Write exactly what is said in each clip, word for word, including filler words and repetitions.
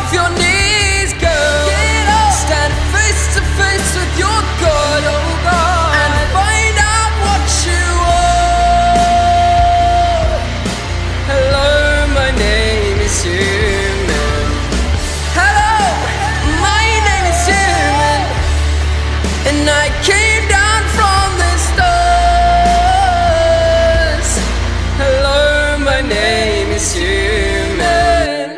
off your knees, girl. Get up. Stand face to face with your God, oh God, and find out what you are. Hello, my name is Human. Hello, my name is Human, and I came down from the stars. Hello, my name is Human.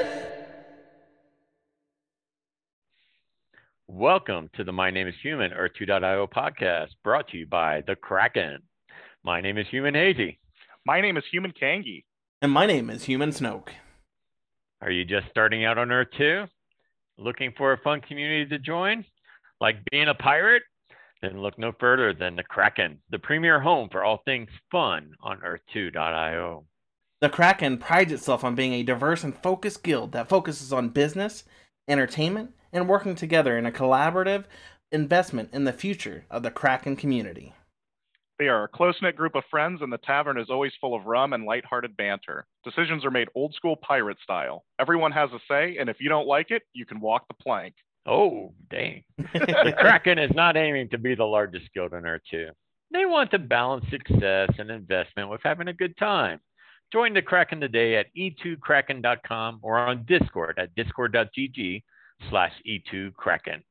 Welcome to the My Name is Human Earth two dot io podcast, brought to you by The Kraken. My name is Human Hazy. My name is Human Kangi. And my name is Human Snoke. Are you just starting out on Earth two? Looking for a fun community to join? Like being a pirate? Then look no further than The Kraken, the premier home for all things fun on Earth two dot io. The Kraken prides itself on being a diverse and focused guild that focuses on business, entertainment, and working together in a collaborative investment in the future of the Kraken community. They are a close-knit group of friends, and the tavern is always full of rum and lighthearted banter. Decisions are made old-school pirate style. Everyone has a say, and if you don't like it, you can walk the plank. Oh, dang. The Kraken is not aiming to be the largest guild on Earth two. They want to balance success and investment with having a good time. Join the Kraken today at e two kraken dot com or on Discord at discord dot g g slash e two kraken.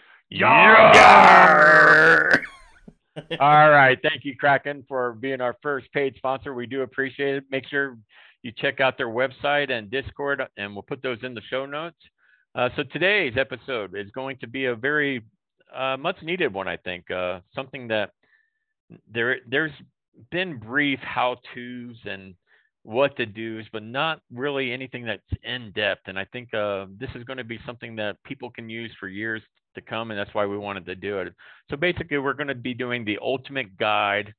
Yarr! All right. Thank you, Kraken, for being our first paid sponsor. We do appreciate it. Make sure you check out their website and Discord, and we'll put those in the show notes. Uh, so today's episode is going to be a very uh, much needed one, I think. Uh, something that there there's been brief how-tos and what to do's, but not really anything that's in depth. And I think uh, this is going to be something that people can use for years to come, and that's why we wanted to do it. So basically, we're going to be doing the ultimate guide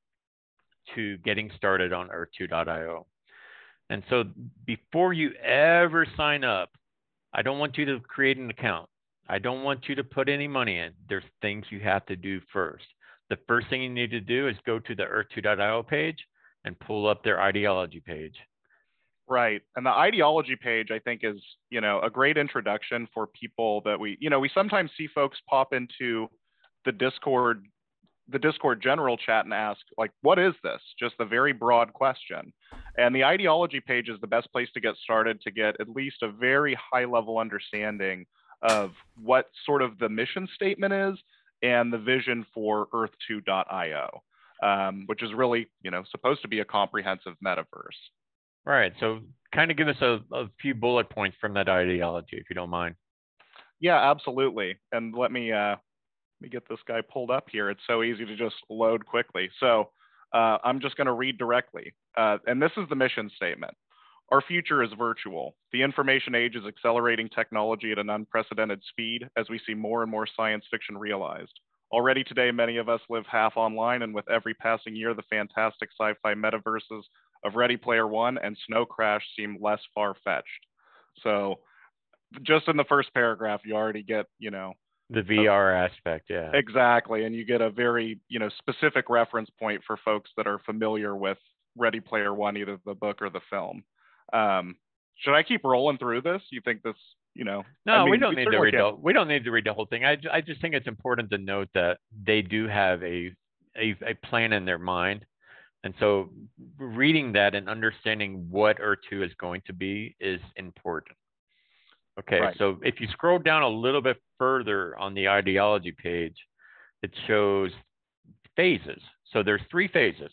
to getting started on Earth two dot io. And so before you ever sign up, I don't want you to create an account. I don't want you to put any money in. There's things you have to do first. The first thing you need to do is go to the Earth two dot io page and pull up their ideology page. Right. And the ideology page, I think, is, you know, a great introduction for people that we, you know, we sometimes see folks pop into the Discord, the Discord general chat and ask, like, what is this? Just a very broad question. And the ideology page is the best place to get started, to get at least a very high level understanding of what sort of the mission statement is and the vision for Earth two dot io. Um, which is really, you know, supposed to be a comprehensive metaverse. Right. So kind of give us a, a few bullet points from that ideology, if you don't mind. Yeah, absolutely. And let me uh, let me get this guy pulled up here. It's so easy to just load quickly. So uh, I'm just going to read directly. Uh, and this is the mission statement. Our future is virtual. The information age is accelerating technology at an unprecedented speed as we see more and more science fiction realized. Already today, many of us live half online, and with every passing year, the fantastic sci-fi metaverses of Ready Player One and Snow Crash seem less far-fetched. So just in the first paragraph, you already get, you know, the V R a, aspect, yeah. Exactly, and you get a very, you know, specific reference point for folks that are familiar with Ready Player One, either the book or the film. Um, should I keep rolling through this? You think this... You know, no, I mean, we don't we need to read can. the, we don't need to read the whole thing. I, I just think it's important to note that they do have a, a a plan in their mind, and so reading that and understanding what Earth two is going to be is important. Okay, right. So if you scroll down a little bit further on the ideology page, it shows phases. So there's three phases.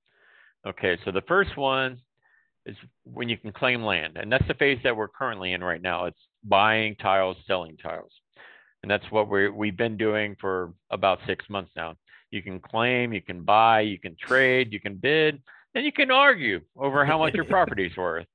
Okay, so the first one is when you can claim land, and that's the phase that we're currently in right now. It's buying tiles, selling tiles, and that's what we we've been doing for about six months now. You can claim, you can buy, you can trade, you can bid, and you can argue over how much your property is worth.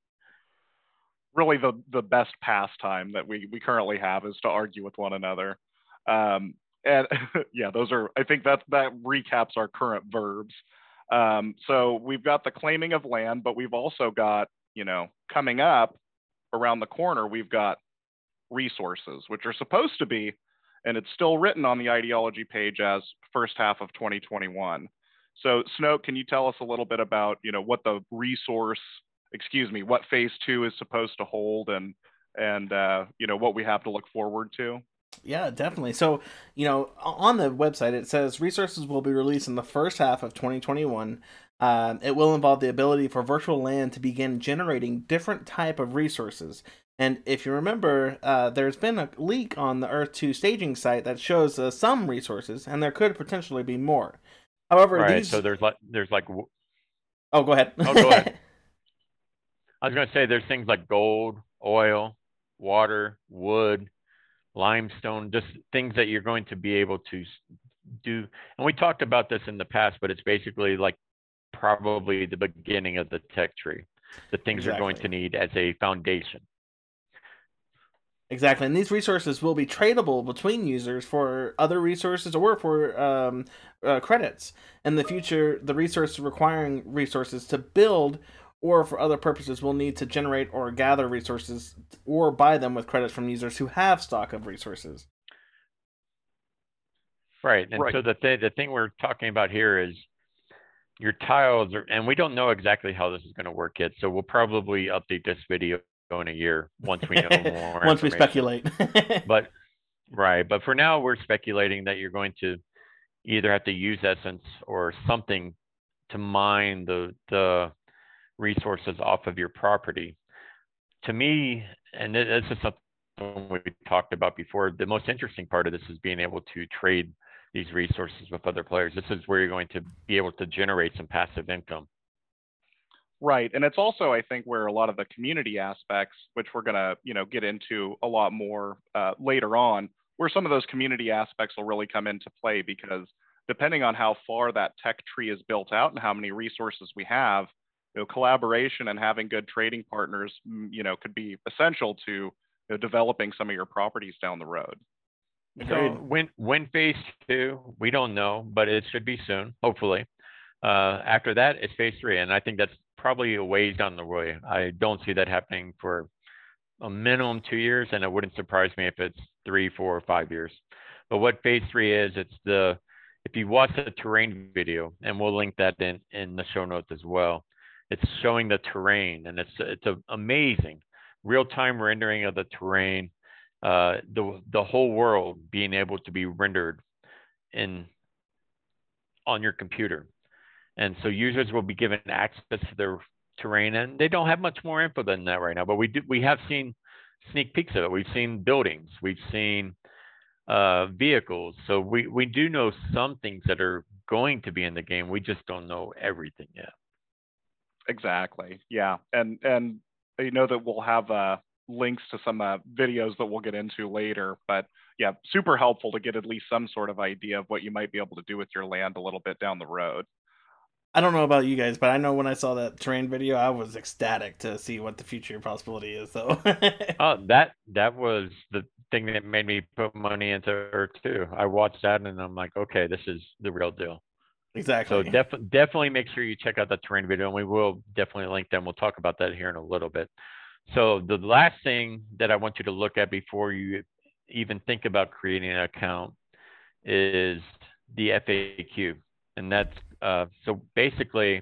Really, the the best pastime that we we currently have is to argue with one another. Um, and yeah, those are. I think that that recaps our current verbs. Um, so we've got the claiming of land, but we've also got, you know, coming up around the corner, we've got resources, which are supposed to be, and it's still written on the ideology page as first half of twenty twenty-one. So Snoke, can you tell us a little bit about, you know, what the resource, excuse me, what phase two is supposed to hold, and and uh, you know, what we have to look forward to. Yeah, definitely. So, you know, on the website, it says resources will be released in the first half of twenty twenty-one. Um, it will involve the ability for virtual land to begin generating different type of resources. And if you remember, uh, there's been a leak on the Earth two staging site that shows uh, some resources, and there could potentially be more. However, Right. these... So there's like there's like Oh, go ahead. Oh, go ahead. I was going to say there's things like gold, oil, water, wood, limestone, just things that you're going to be able to do. And we talked about this in the past, but it's basically like probably the beginning of the tech tree. The things Exactly. you're going to need as a foundation. Exactly, and these resources will be tradable between users for other resources or for um, uh, credits. In the future, the resource requiring resources to build or for other purposes will need to generate or gather resources or buy them with credits from users who have stock of resources. Right, and Right. so the, th the thing we're talking about here is your tiles, are, and we don't know exactly how this is going to work yet, so we'll probably update this video in a year once we know more. Once we speculate. But right, but for now we're speculating that you're going to either have to use Essence or something to mine the the resources off of your property. To me, and this is something we talked about before, the most interesting part of this is being able to trade these resources with other players. This is where you're going to be able to generate some passive income. Right, and it's also, I think, where a lot of the community aspects, which we're going to, you know, get into a lot more uh, later on, where some of those community aspects will really come into play, because depending on how far that tech tree is built out and how many resources we have, you know, collaboration and having good trading partners, you know, could be essential to, you know, developing some of your properties down the road. So when when phase two, we don't know, but it should be soon, hopefully. Uh, after that, it's phase three, and I think that's probably a ways down the way. I don't see that happening for a minimum two years, and it wouldn't surprise me if it's three, four, or five years. But what phase three is, it's the, if you watch the terrain video, and we'll link that in, in the show notes as well, it's showing the terrain, and it's it's a amazing real-time rendering of the terrain, uh, the the whole world being able to be rendered in on your computer. And so users will be given access to their terrain, and they don't have much more info than that right now. But we do, we have seen sneak peeks of it. We've seen buildings, we've seen uh, vehicles. So we we do know some things that are going to be in the game. We just don't know everything yet. Exactly. Yeah, and and you know that we'll have uh, links to some uh, videos that we'll get into later. But yeah, super helpful to get at least some sort of idea of what you might be able to do with your land a little bit down the road. I don't know about you guys, but I know when I saw that terrain video, I was ecstatic to see what the future possibility is. So, oh, that that was the thing that made me put money into Earth too. I watched that and I'm like, okay, this is the real deal. Exactly. So def definitely make sure you check out the terrain video, and we will definitely link them. We'll talk about that here in a little bit. So the last thing that I want you to look at before you even think about creating an account is the F A Q, and that's Uh, so basically,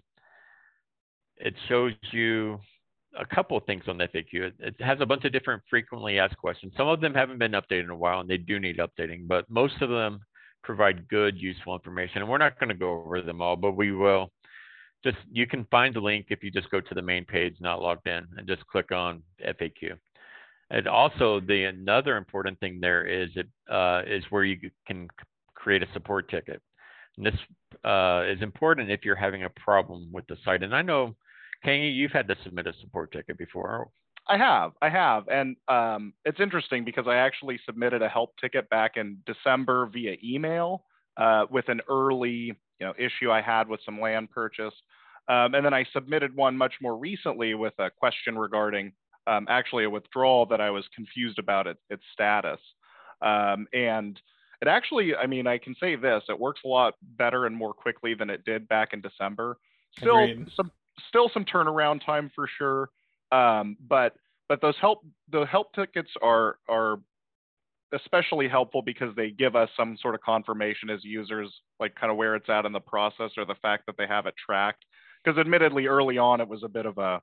it shows you a couple of things on the F A Q. It, it has a bunch of different frequently asked questions. Some of them haven't been updated in a while, and they do need updating, but most of them provide good, useful information. And we're not going to go over them all, but we will. Just, you can find the link if you just go to the main page, not logged in, and just click on F A Q. And also, the another important thing there is it uh, is where you can create a support ticket. And this uh, is important if you're having a problem with the site. And I know, Kenny, you've had to submit a support ticket before. I have, I have. And um, it's interesting because I actually submitted a help ticket back in December via email uh, with an early you know, issue I had with some land purchase. Um, and then I submitted one much more recently with a question regarding um, actually a withdrawal that I was confused about it, its status. Um, and It actually, I mean, I can say this, it works a lot better and more quickly than it did back in December. Still Agreed. some still some turnaround time for sure. Um, but but those help the help tickets are are especially helpful because they give us some sort of confirmation as users, like kind of where it's at in the process, or the fact that they have it tracked. Because admittedly, early on, it was a bit of a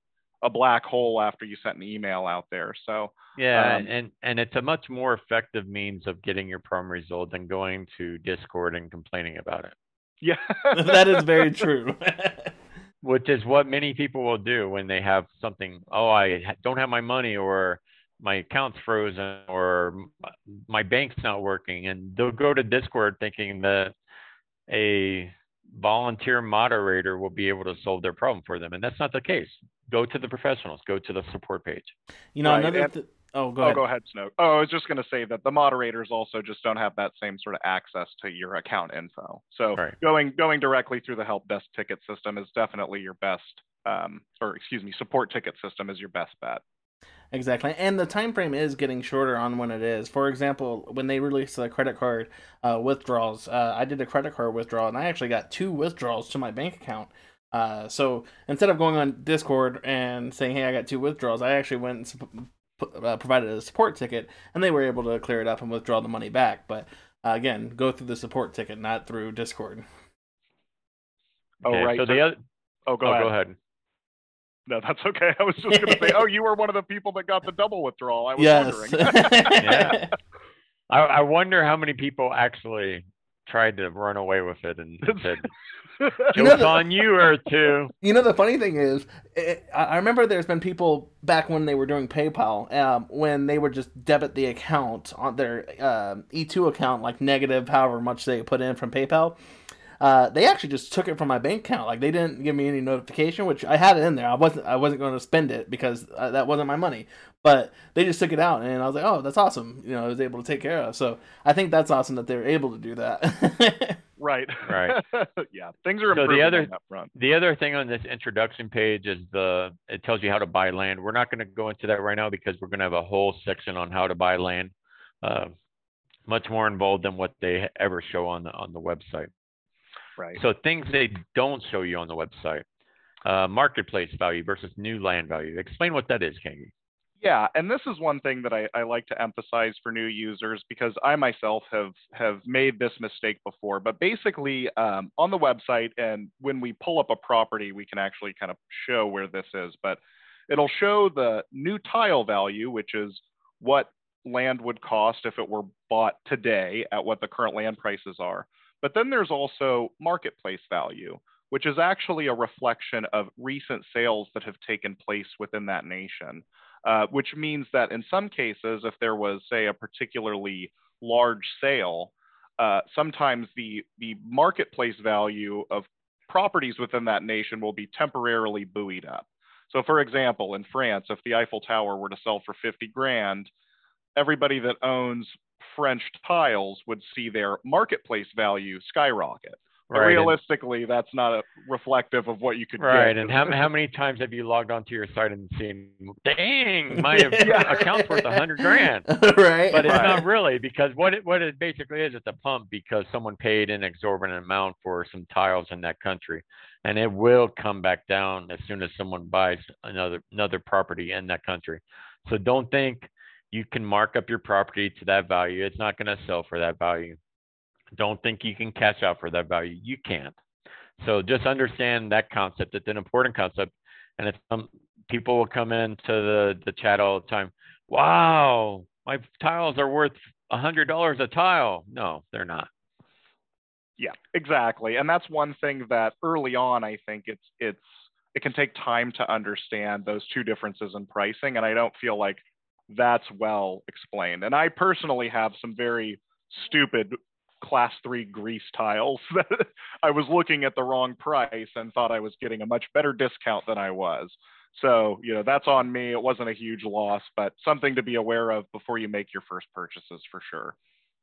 a black hole after you sent an email out there. So yeah, um, and and it's a much more effective means of getting your prom result than going to Discord and complaining about it. Yeah, that is very true. Which is what many people will do when they have something. Oh, I don't have my money, or my account's frozen, or my bank's not working, and they'll go to Discord thinking that a volunteer moderator will be able to solve their problem for them, and that's not the case. Go to the professionals. Go to the support page. You know, right. another. And, th- oh, go oh, ahead. go ahead, Snoke. Oh, I was just going to say that the moderators also just don't have that same sort of access to your account info. So right. going going directly through the help desk ticket system is definitely your best, um, or excuse me, support ticket system is your best bet. Exactly, and the time frame is getting shorter on when it is. For example, when they released the credit card uh, withdrawals, uh, I did a credit card withdrawal, and I actually got two withdrawals to my bank account. Uh, so instead of going on Discord and saying, "Hey, I got two withdrawals," I actually went and sup- uh, provided a support ticket, and they were able to clear it up and withdraw the money back. But uh, again, go through the support ticket, not through Discord. Oh, okay, right. So the other. Oh, go oh, ahead. Go ahead. No, that's okay. I was just going to say, oh, you were one of the people that got the double withdrawal. I was yes. wondering. yeah. I, I wonder how many people actually tried to run away with it and said, You know "Joke's the- on you, or two." You know, the funny thing is, it, I remember there's been people back when they were doing PayPal, um, when they would just debit the account on their uh, E two account, like negative however much they put in from PayPal. Uh, they actually just took it from my bank account. Like, they didn't give me any notification, which I had it in there. I wasn't I wasn't going to spend it because uh, that wasn't my money. But they just took it out, and I was like, oh, that's awesome. You know, I was able to take care of. So I think that's awesome that they're able to do that. Right. Right. Yeah, things are So improving the other on that front. the other thing on this introduction page is the it tells you how to buy land. We're not going to go into that right now because we're going to have a whole section on how to buy land, uh, much more involved than what they ever show on the on the website. Right. So things they don't show you on the website: uh, marketplace value versus new land value. Explain what that is, Kangi. Yeah, and this is one thing that I, I like to emphasize for new users because I myself have have made this mistake before. But basically, um, on the website, and when we pull up a property, we can actually kind of show where this is. But it'll show the new tile value, which is what land would cost if it were bought today at what the current land prices are. But then there's also marketplace value, which is actually a reflection of recent sales that have taken place within that nation. Uh, which means that in some cases, if there was, say, a particularly large sale, uh, sometimes the, the marketplace value of properties within that nation will be temporarily buoyed up. So for example, in France, if the Eiffel Tower were to sell for fifty grand, everybody that owns French tiles would see their marketplace value skyrocket. But Right, and- realistically, that's not a reflective of what you could Right, get. and how how many times have you logged onto your site and seen, dang, my Yeah. account's worth a hundred grand? Right? But it's Right. not really, because what it what it basically is, it's a pump because someone paid an exorbitant amount for some tiles in that country, and it will come back down as soon as someone buys another another property in that country. So don't think you can mark up your property to that value. It's not going to sell for that value. Don't think you can cash out for that value. You can't. So just understand that concept. It's an important concept, and it's um, people will come into the the chat all the time. Wow, my tiles are worth a hundred dollars a tile. No, they're not. Yeah, exactly. And that's one thing that early on, I think it's it's it can take time to understand those two differences in pricing. And I don't feel like that's well explained. And I personally have some very stupid class three grease tiles that I was looking at the wrong price and thought I was getting a much better discount than I was. So, you know, that's on me. It wasn't a huge loss, but something to be aware of before you make your first purchases for sure.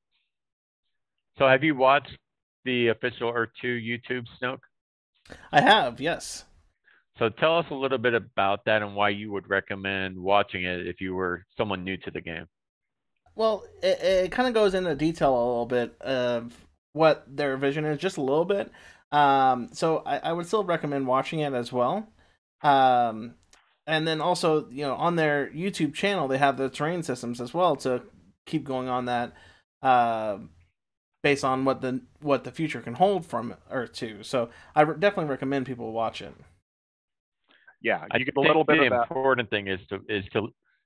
So have you watched the official Earth two YouTube, Snoke? I have, yes. So tell us a little bit about that and why you would recommend watching it if you were someone new to the game. Well, it, it kind of goes into detail a little bit of what their vision is, just a little bit. Um, so I, I would still recommend watching it as well. Um, and then also, you know, on their YouTube channel, they have the terrain systems as well to keep going on that, uh, based on what the what the future can hold from Earth two. So I re- definitely recommend people watch it. yeah, I you get a think little bit the of that. important thing is to is to.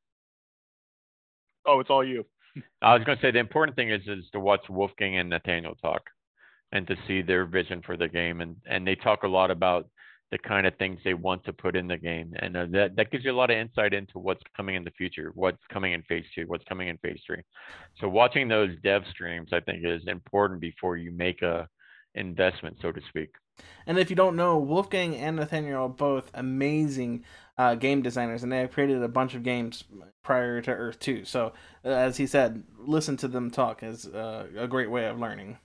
Oh, it's all you. I was going to say the important thing is is to watch Wolfgang and Nathaniel talk, and to see their vision for the game, and and they talk a lot about the kind of things they want to put in the game, and uh, that that gives you a lot of insight into what's coming in the future, what's coming in phase two, what's coming in phase three. So watching those dev streams, I think, is important before you make a investment, so to speak. And if you don't know, Wolfgang and Nathaniel are both amazing uh, game designers, and they have created a bunch of games prior to Earth two. So, uh, as he said, listen to them talk is uh, a great way of learning.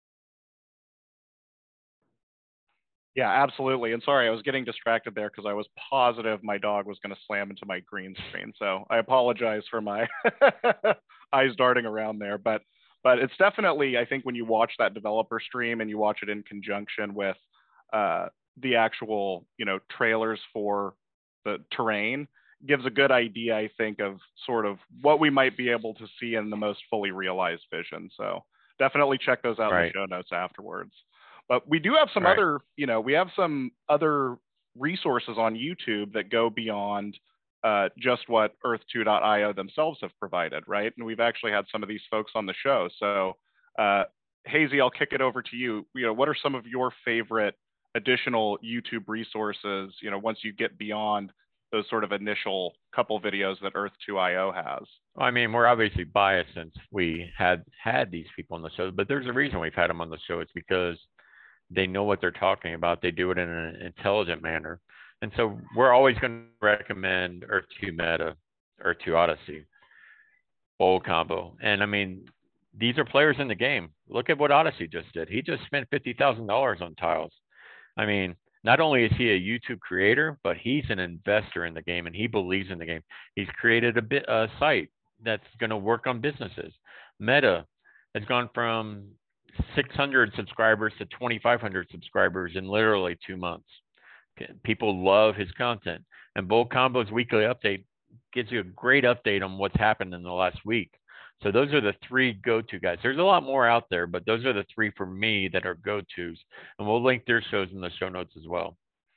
Yeah, absolutely. And sorry, I was getting distracted there because I was positive my dog was going to slam into my green screen. So I apologize for my eyes darting around there. But but it's definitely, I think, when you watch that developer stream and you watch it in conjunction with uh, the actual, you know, trailers for the terrain, gives a good idea, I think, of sort of what we might be able to see in the most fully realized vision. So definitely check those out Right. in the show notes afterwards. But we do have some Right. other, you know, we have some other resources on YouTube that go beyond uh, just what Earth two dot i o themselves have provided, right? And we've actually had some of these folks on the show. So, uh, Hazy, I'll kick it over to you. You know, what are some of your favorite additional YouTube resources, you know, once you get beyond those sort of initial couple videos that Earth two dot i o has? Well, I mean, we're obviously biased since we had had these people on the show, but there's a reason we've had them on the show. It's because they know what they're talking about. They do it in an intelligent manner. And so we're always going to recommend Earth two Meta, Earth two Odyssey, Bold Combo. And I mean, these are players in the game. Look at what Odyssey just did. He just spent fifty thousand dollars on tiles. I mean, not only is he a YouTube creator, but he's an investor in the game, and he believes in the game. He's created a bit a site that's going to work on businesses. Meta has gone from six hundred subscribers to twenty-five hundred subscribers in literally two months. People love his content. And Bold Combo's weekly update gives you a great update on what's happened in the last week. So those are the three go-to guys. There's a lot more out there, but those are the three for me that are go-tos. And we'll link their shows in the show notes as well.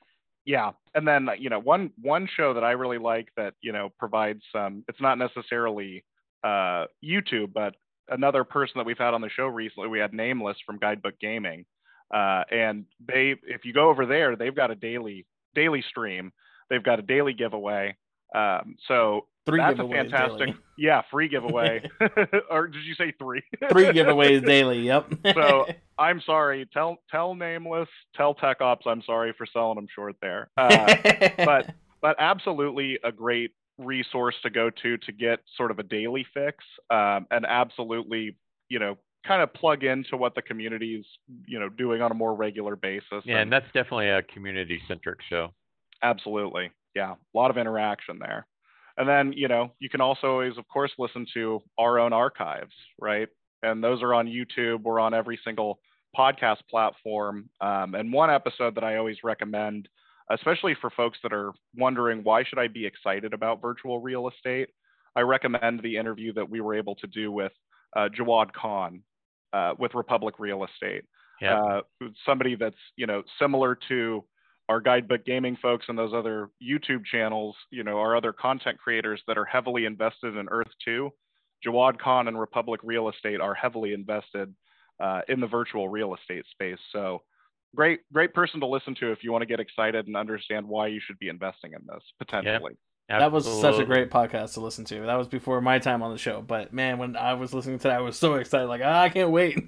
Yeah. And then, you know, one one show that I really like that, you know, provides some, it's not necessarily uh, YouTube, but another person that we've had on the show recently, we had Nameless from Guidebook Gaming. Uh, and they, if you go over there, they've got a daily daily stream. They've got a daily giveaway. Um, so Three that's a giveaways fantastic, daily. yeah, free giveaway. Or did you say three? Three giveaways daily. Yep. So I'm sorry. Tell tell Nameless, tell Tech Ops, I'm sorry for selling them short there. Uh, but but absolutely a great resource to go to to get sort of a daily fix, um, and absolutely, you know, kind of plug into what the community's, you know, doing on a more regular basis. Yeah, and, and that's definitely a community-centric show. Absolutely. Yeah, a lot of interaction there. And then, you know, you can also always, of course, listen to our own archives, right? And those are on YouTube. We're on every single podcast platform. Um, and one episode that I always recommend, especially for folks that are wondering, why should I be excited about virtual real estate? I recommend the interview that we were able to do with uh, Jawad Khan uh, with Republic Real Estate. Yeah. Uh, somebody that's, you know, similar to our Guidebook Gaming folks and those other YouTube channels, you know, our other content creators that are heavily invested in Earth two. Jawad Khan and Republic Real Estate are heavily invested uh, in the virtual real estate space. So great, great person to listen to if you want to get excited and understand why you should be investing in this potentially. Yep. That was such a great podcast to listen to. That was before my time on the show. But man, when I was listening to that, I was so excited. Like, ah, I can't wait.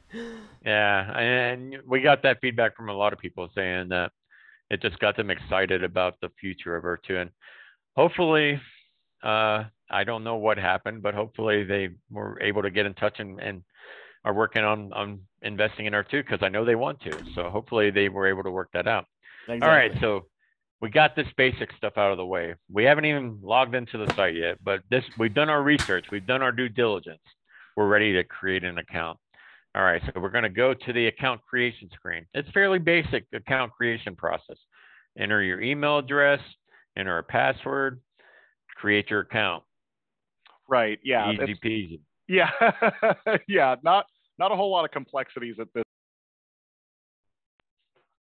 Yeah. And we got that feedback from a lot of people saying that it just got them excited about the future of Earth two. And hopefully, uh, I don't know what happened, but hopefully they were able to get in touch and, and are working on, on investing in Earth two, because I know they want to. So hopefully they were able to work that out. Exactly. All right. So we got this basic stuff out of the way. We haven't even logged into the site yet, but this we've done our research. We've done our due diligence. We're ready to create an account. All right, so we're going to go to the account creation screen. It's fairly basic account creation process. Enter your email address, enter a password, create your account. Right. Yeah. Easy peasy. Yeah. Yeah. Not not a whole lot of complexities at this.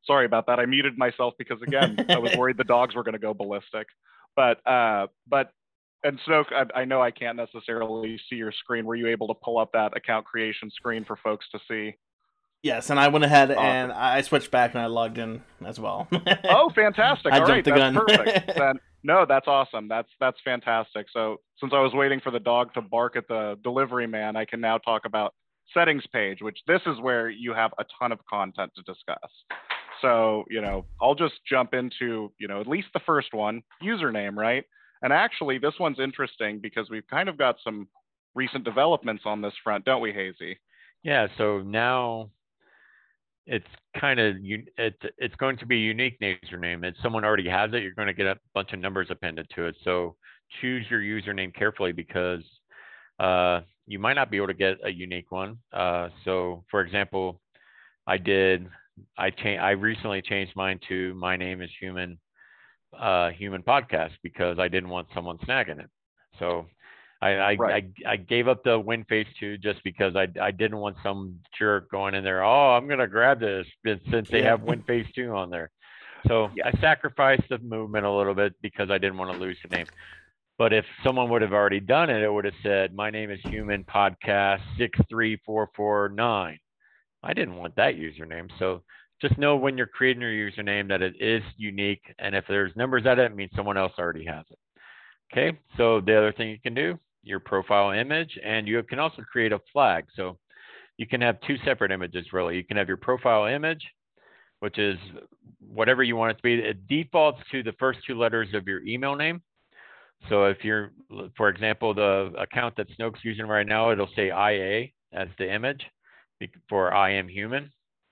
sorry about that. I muted myself because, again, I was worried the dogs were going to go ballistic. But, uh, but, and Snoke, I, I know I can't necessarily see your screen. Were you able to pull up that account creation screen for folks to see? Yes, and I went ahead Awesome. and I switched back and I logged in as well. Oh, fantastic. I All right, jumped the that's gun. perfect. Then, no, that's awesome. That's that's fantastic. So since I was waiting for the dog to bark at the delivery man, I can now talk about settings page, which this is where you have a ton of content to discuss. So, you know, I'll just jump into, you know, at least the first one, username, right? And actually, this one's interesting because we've kind of got some recent developments on this front, don't we, Hazy? Yeah, so now it's kind of it's it's going to be a unique username. If someone already has it, you're going to get a bunch of numbers appended to it. So choose your username carefully because uh, you might not be able to get a unique one. Uh, so, for example, I did I changed I recently changed mine to my name is human uh, human podcast because I didn't want someone snagging it. So I I, Right. I I gave up the WinFace two just because I I didn't want some jerk going in there. Oh, I'm gonna grab this since they Yeah. have WinFace two on there. So Yeah. I sacrificed the movement a little bit because I didn't want to lose the name. But if someone would have already done it, it would have said, "My name is Human Podcast six three four four nine." I didn't want that username. So just know when you're creating your username that it is unique, and if there's numbers at it, it means someone else already has it. Okay. So the other thing you can do, your profile image, and you can also create a flag. So you can have two separate images, really. You can have your profile image, which is whatever you want it to be. It defaults to the first two letters of your email name. So if you're, for example, the account that Snoke's using right now, it'll say I A as the image for I am human.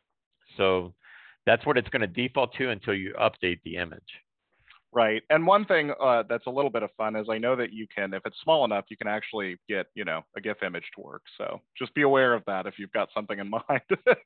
So that's what it's going to default to until you update the image. Right. And one thing uh, that's a little bit of fun is I know that you can, if it's small enough, you can actually get, you know, a GIF image to work. So just be aware of that if you've got something in mind.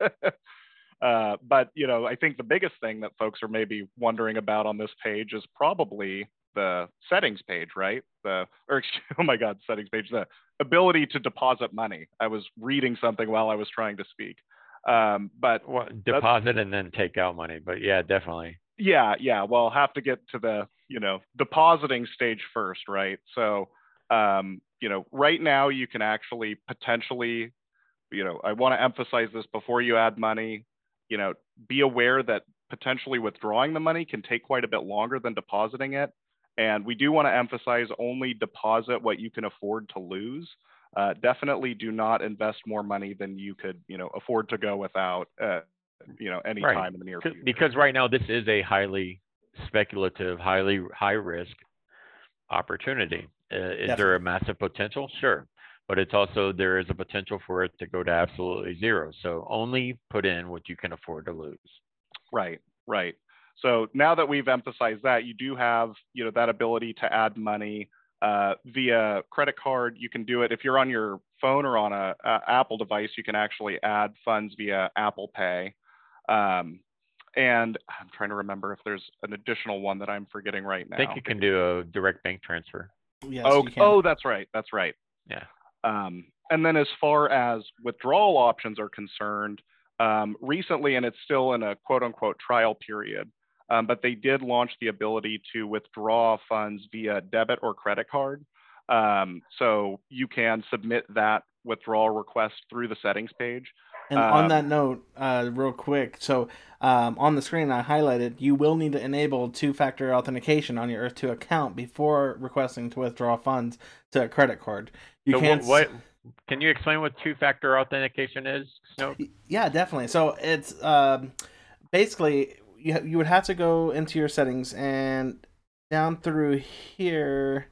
uh, but, you know, I think the biggest thing that folks are maybe wondering about on this page is probably the settings page, right? The, or oh my God, settings page, the ability to deposit money. I was reading something while I was trying to speak. Um, but well, deposit and then take out money. But yeah, definitely. Yeah, yeah. Well, have to get to the, you know, depositing stage first, right? So, um, you know, right now you can actually potentially, you know, I want to emphasize this before you add money, you know, be aware that potentially withdrawing the money can take quite a bit longer than depositing it. And we do want to emphasize only deposit what you can afford to lose. Uh, definitely do not invest more money than you could, you know, afford to go without. Uh, you know, any right. time in the near future. Because right now this is a highly speculative, highly high risk opportunity. Uh, is Definitely. there a massive potential? Sure. But it's also, there is a potential for it to go to absolutely zero. So only put in what you can afford to lose. Right, right. So now that we've emphasized that, you do have, you know, that ability to add money uh, via credit card. You can do it if you're on your phone or on a, a Apple device, you can actually add funds via Apple Pay. Um, and I'm trying to remember if there's an additional one that I'm forgetting right now. I think you can do a direct bank transfer. Yes, oh, you can. oh, that's right. That's right. Yeah. Um, and then as far as withdrawal options are concerned, um, recently, and it's still in a quote unquote trial period, um, but they did launch the ability to withdraw funds via debit or credit card. Um, so you can submit that withdrawal request through the settings page. And um, on that note, uh, real quick, so um, on the screen I highlighted, you will need to enable two-factor authentication on your Earth two account before requesting to withdraw funds to a credit card. You so can't. What, what can you explain what two-factor authentication is, Snow? Yeah, definitely. So it's um, basically you you would have to go into your settings and down through here.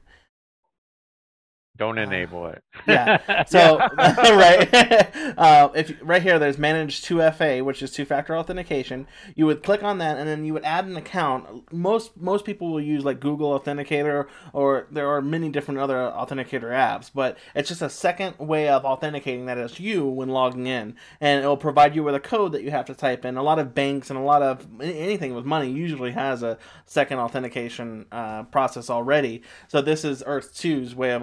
Don't enable it. Yeah. So right, uh, if right here, there's manage two F A, which is two-factor authentication. You would click on that, and then you would add an account. Most most people will use like Google Authenticator, or there are many different other authenticator apps. But it's just a second way of authenticating that it's you when logging in, and it will provide you with a code that you have to type in. A lot of banks and a lot of anything with money usually has a second authentication uh, process already. So this is Earth two's way of authenticating.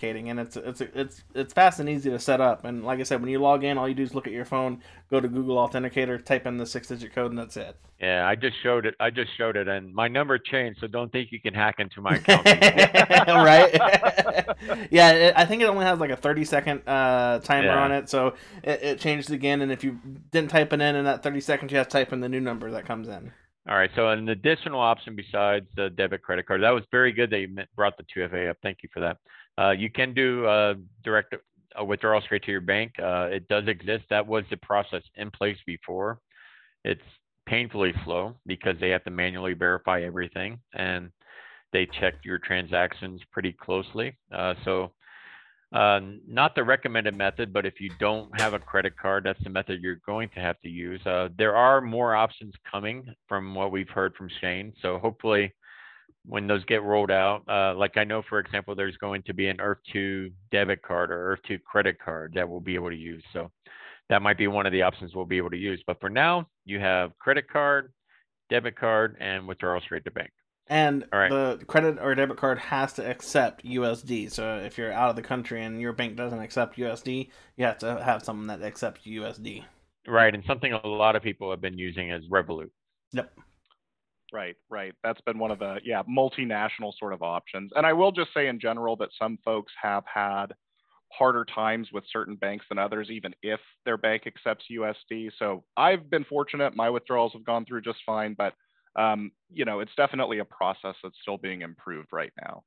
authenticating, and it's it's it's it's fast and easy to set up. And like I said, when you log in, all you do is look at your phone, go to Google Authenticator, type in the six-digit code, and that's it. Yeah, I just showed it. I just showed it, and my number changed, so don't think you can hack into my account. Right? Yeah, it, I think it only has like a thirty second uh, timer Yeah. on it, so it, it changed again. And if you didn't type it in in that thirty seconds, you have to type in the new number that comes in. All right, so an additional option besides the debit credit card, that was very good that you m- brought the two F A up. Thank you for that. Uh, you can do uh, direct a withdrawal straight to your bank. Uh, it does exist. That was the process in place before. It's painfully slow because they have to manually verify everything, and they check your transactions pretty closely. Uh, so uh, not the recommended method, but if you don't have a credit card, that's the method you're going to have to use. Uh, there are more options coming from what we've heard from Shane. So hopefully when those get rolled out, uh, like I know, for example, there's going to be an Earth two debit card or Earth two credit card that we'll be able to use. So that might be one of the options we'll be able to use. But for now, you have credit card, debit card, and withdrawal straight to bank. And All right. the credit or debit card has to accept U S D. So if you're out of the country and your bank doesn't accept U S D, you have to have something that accepts U S D. Right, and something a lot of people have been using is Revolut. Yep. Right, right. That's been one of the, yeah, multinational sort of options. And I will just say in general that some folks have had harder times with certain banks than others, even if their bank accepts U S D. So I've been fortunate. My withdrawals have gone through just fine, but um, you know, it's definitely a process that's still being improved right now.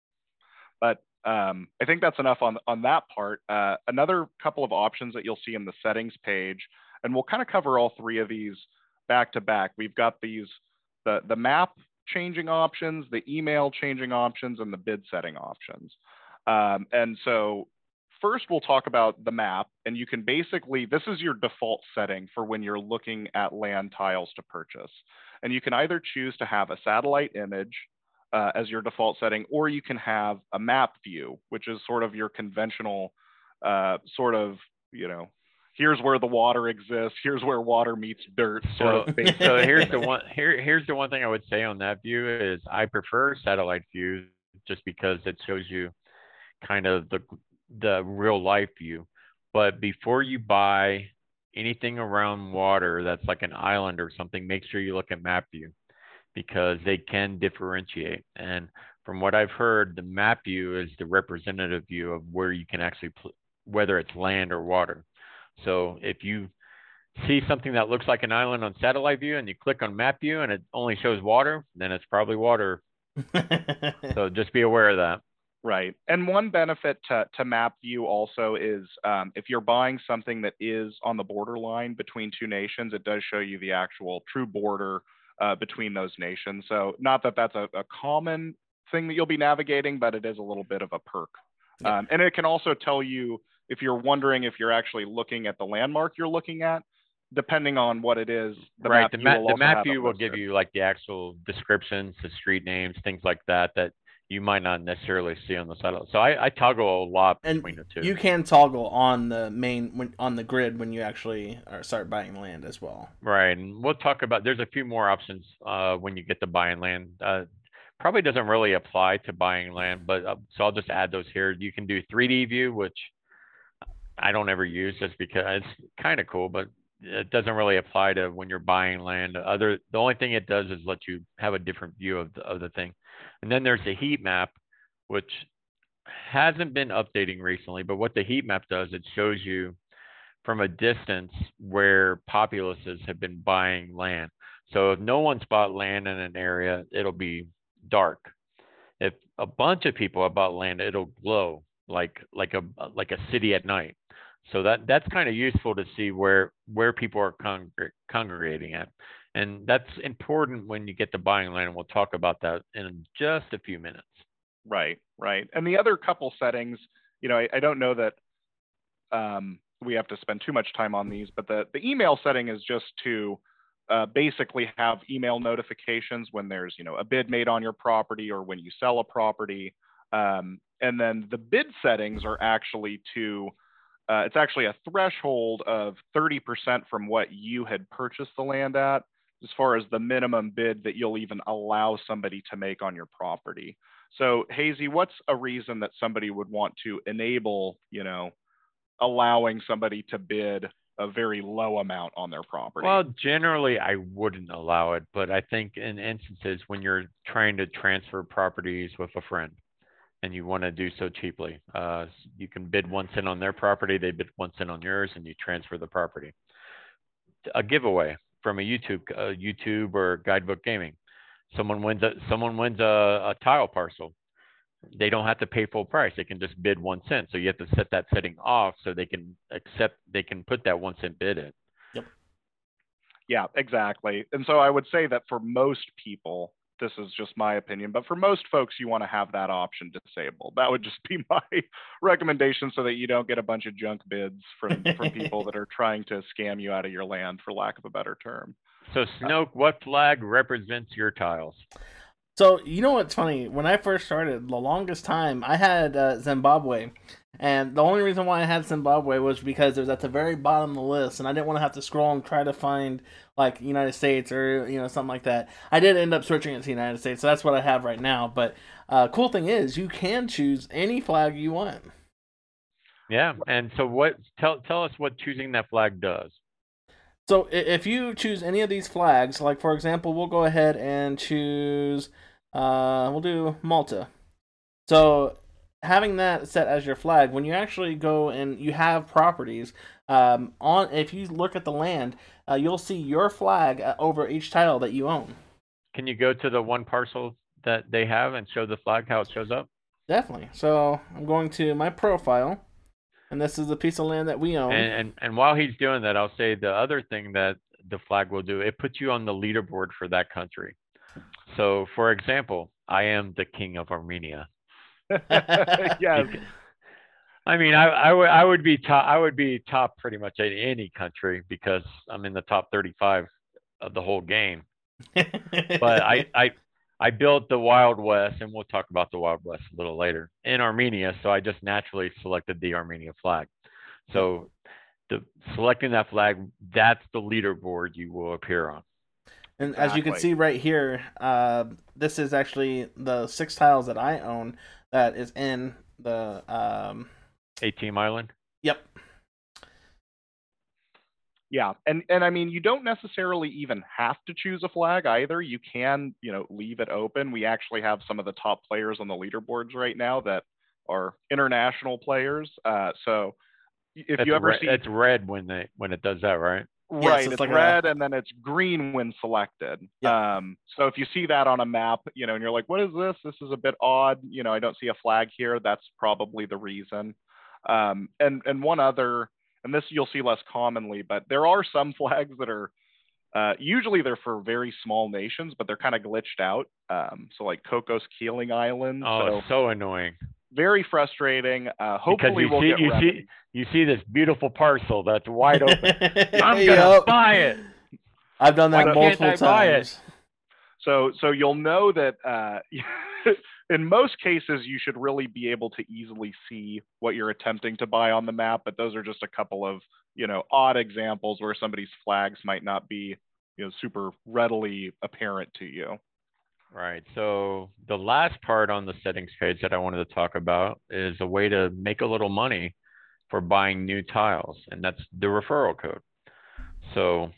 But um, I think that's enough on, on that part. Uh, another couple of options that you'll see in the settings page, and we'll kind of cover all three of these back to back. We've got these, the, the map changing options, the email changing options, and the bid setting options. Um, and so first we'll talk about the map, and you can basically, this is your default setting for when you're looking at land tiles to purchase. And you can either choose to have a satellite image uh, as your default setting, or you can have a map view, which is sort of your conventional uh, sort of, you know, here's where the water exists, here's where water meets dirt. Sort So, of basic. so here's the one here here's the one thing I would say on that view is I prefer satellite view just because it shows you kind of the the real life view. But before you buy anything around water that's like an island or something, make sure you look at map view because they can differentiate. And from what I've heard, the map view is the representative view of where you can actually pl- whether it's land or water. So if you see something that looks like an island on satellite view and you click on map view and it only shows water, then it's probably water. So just be aware of that. Right. And one benefit to, to map view also is um, if you're buying something that is on the borderline between two nations, it does show you the actual true border uh, between those nations. So not that that's a, a common thing that you'll be navigating, but it is a little bit of a perk. Yeah. Um, and it can also tell you if you're wondering if you're actually looking at the landmark you're looking at, depending on what it is. The right. map the, view ma- will the also map have view it will listed. give you like the actual descriptions, the street names, things like that, that you might not necessarily see on the satellite. So I, I toggle a lot And between the two. you can toggle on the main when, on the grid when you actually are, start buying land as well. Right, and we'll talk about. There's a few more options uh, when you get to buying land. Uh, probably doesn't really apply to buying land, but uh, so I'll just add those here. You can do three D view, which I don't ever use just because it's kind of cool, but it doesn't really apply to when you're buying land. Other, the only thing it does is let you have a different view of the, of the thing. And then there's the heat map, which hasn't been updating recently, but what the heat map does, it shows you from a distance where populaces have been buying land. So if no one's bought land in an area, it'll be dark. If a bunch of people have bought land, it'll glow like like a like a city at night. So that that's kind of useful to see where where people are congr- congregating at. And that's important when you get to buying land. And we'll talk about that in just a few minutes. Right, right. And the other couple settings, you know, I, I don't know that um, we have to spend too much time on these, but the, the email setting is just to uh, basically have email notifications when there's, you know, a bid made on your property or when you sell a property. Um, and then the bid settings are actually to Uh, it's actually a threshold of thirty percent from what you had purchased the land at, as far as the minimum bid that you'll even allow somebody to make on your property. So Hazy, what's a reason that somebody would want to enable, you know, allowing somebody to bid a very low amount on their property? Well, generally, I wouldn't allow it, but I think in instances when you're trying to transfer properties with a friend and you want to do so cheaply, uh, you can bid one cent on their property, they bid one cent on yours, and you transfer the property. A giveaway from a YouTube, uh, YouTube or Guidebook Gaming. Someone wins a someone wins a, a tile parcel. They don't have to pay full price. They can just bid one cent. So you have to set that setting off so they can accept. They can put that one cent bid in. Yep. Yeah, exactly. And so I would say that for most people, this is just my opinion, but for most folks, you want to have that option disabled. That would just be my recommendation, so that you don't get a bunch of junk bids from from people that are trying to scam you out of your land, for lack of a better term. So Snoke, what flag represents your tiles? So, you know what's funny? When I first started, the longest time, I had uh, Zimbabwe. And the only reason why I had Zimbabwe was because it was at the very bottom of the list, and I didn't want to have to scroll and try to find, like, United States or, you know, something like that. I did end up switching it to United States, so that's what I have right now. But uh, cool thing is, you can choose any flag you want. Yeah, and so what? Tell tell us what choosing that flag does. So if you choose any of these flags, like, for example, we'll go ahead and choose... Uh, we'll do Malta. So having that set as your flag, when you actually go and you have properties, um, on if you look at the land, uh, you'll see your flag over each tile that you own. Can you go to the one parcel that they have and show the flag, how it shows up? Definitely. So I'm going to my profile, and this is the piece of land that we own. And, and and while he's doing that, I'll say the other thing that the flag will do, it puts you on the leaderboard for that country. So, for example, I am the king of Armenia. Yes. I mean, I, I would I would be top I would be top pretty much in any country because I'm in the top thirty-five of the whole game. But I, I I built the Wild West, and we'll talk about the Wild West a little later, in Armenia. So I just naturally selected the Armenia flag. So the selecting that flag, that's the leaderboard you will appear on. And Exactly. as you can see right here, uh, this is actually the six tiles that I own that is in the... Um... A-Team Island? Yep. Yeah, and, and I mean, you don't necessarily even have to choose a flag either. You can, you know, leave it open. We actually have some of the top players on the leaderboards right now that are international players. Uh, so if That's you ever red, see... It's red when, they, when it does that, right? Right, Yes, it's, it's like red a- and then it's green when selected. Yeah. Um, so if you see that on a map, you know, and you're like, what is this? This is a bit odd. You know, I don't see a flag here. That's probably the reason. Um, and, and one other, and this you'll see less commonly, but there are some flags that are, uh, usually they're for very small nations, but they're kind of glitched out. Um, so like Cocos Keeling Island. Oh, so it's so annoying. very frustrating. Uh, Because hopefully you we'll see get you remedy. see you see this beautiful parcel that's wide open. I'm gonna Yep. buy it. I've done that Why can't multiple I buy it? times. So, so you'll know that uh, in most cases, you should really be able to easily see what you're attempting to buy on the map. But those are just a couple of, you know, odd examples where somebody's flags might not be, you know, super readily apparent to you. Right. So the last part on the settings page that I wanted to talk about is a way to make a little money for buying new tiles, and that's the referral code. So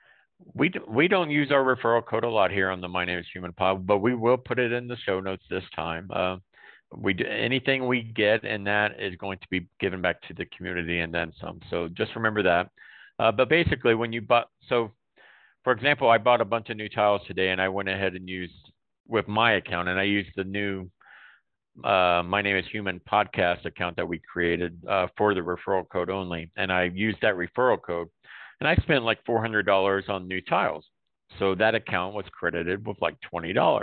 we we don't use our referral code a lot here on the My Name is Human Pod, but we will put it in the show notes this time. Uh, we do, anything we get in that is going to be given back to the community and then some. So just remember that. Uh, but basically, when you bought, so for example, I bought a bunch of new tiles today, and I went ahead and used with my account, and I used the new uh, My Name is Human podcast account that we created uh, for the referral code only. And I used that referral code, and I spent like four hundred dollars on new tiles. So that account was credited with like twenty dollars.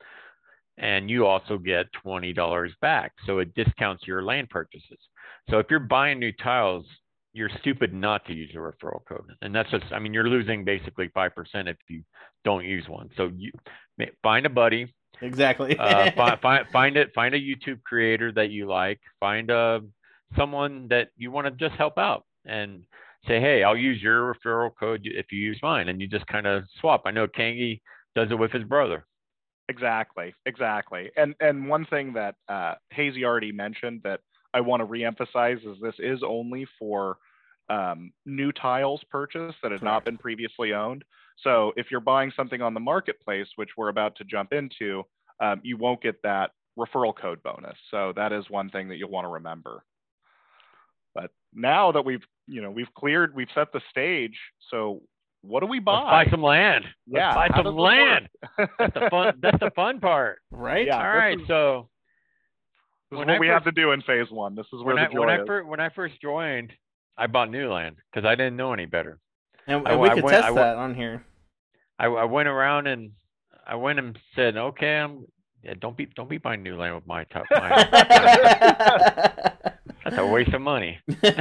And you also get twenty dollars back. So it discounts your land purchases. So if you're buying new tiles, you're stupid not to use a referral code. And that's just, I mean, you're losing basically five percent if you don't use one. So you find a buddy. Exactly. uh, find, find, find it, find a YouTube creator that you like, find uh, someone that you want to just help out and say, hey, I'll use your referral code if you use mine. And you just kind of swap. I know Kangi does it with his brother. Exactly, exactly. And and one thing that uh, Hazy already mentioned that I want to reemphasize is this is only for um, new tiles purchased that had not Correct. been previously owned. So if you're buying something on the marketplace, which we're about to jump into, um, you won't get that referral code bonus. So that is one thing that you'll want to remember. But now that we've, you know, we've cleared, we've set the stage. So what do we buy? Let's buy some land. Yeah, Let's buy how some does this land. work? That's the fun. That's the fun part. Right? Yeah. All this right. is- So This is when what I we first- have to do in phase one. This is where when the I joy when I is. first when I first joined, I bought new land because I didn't know any better. And, I- and we I could went- test I went- that on here. I, I went around and I went and said, okay, I'm yeah, don't be don't be buying new land with my top. My, that's a waste of money.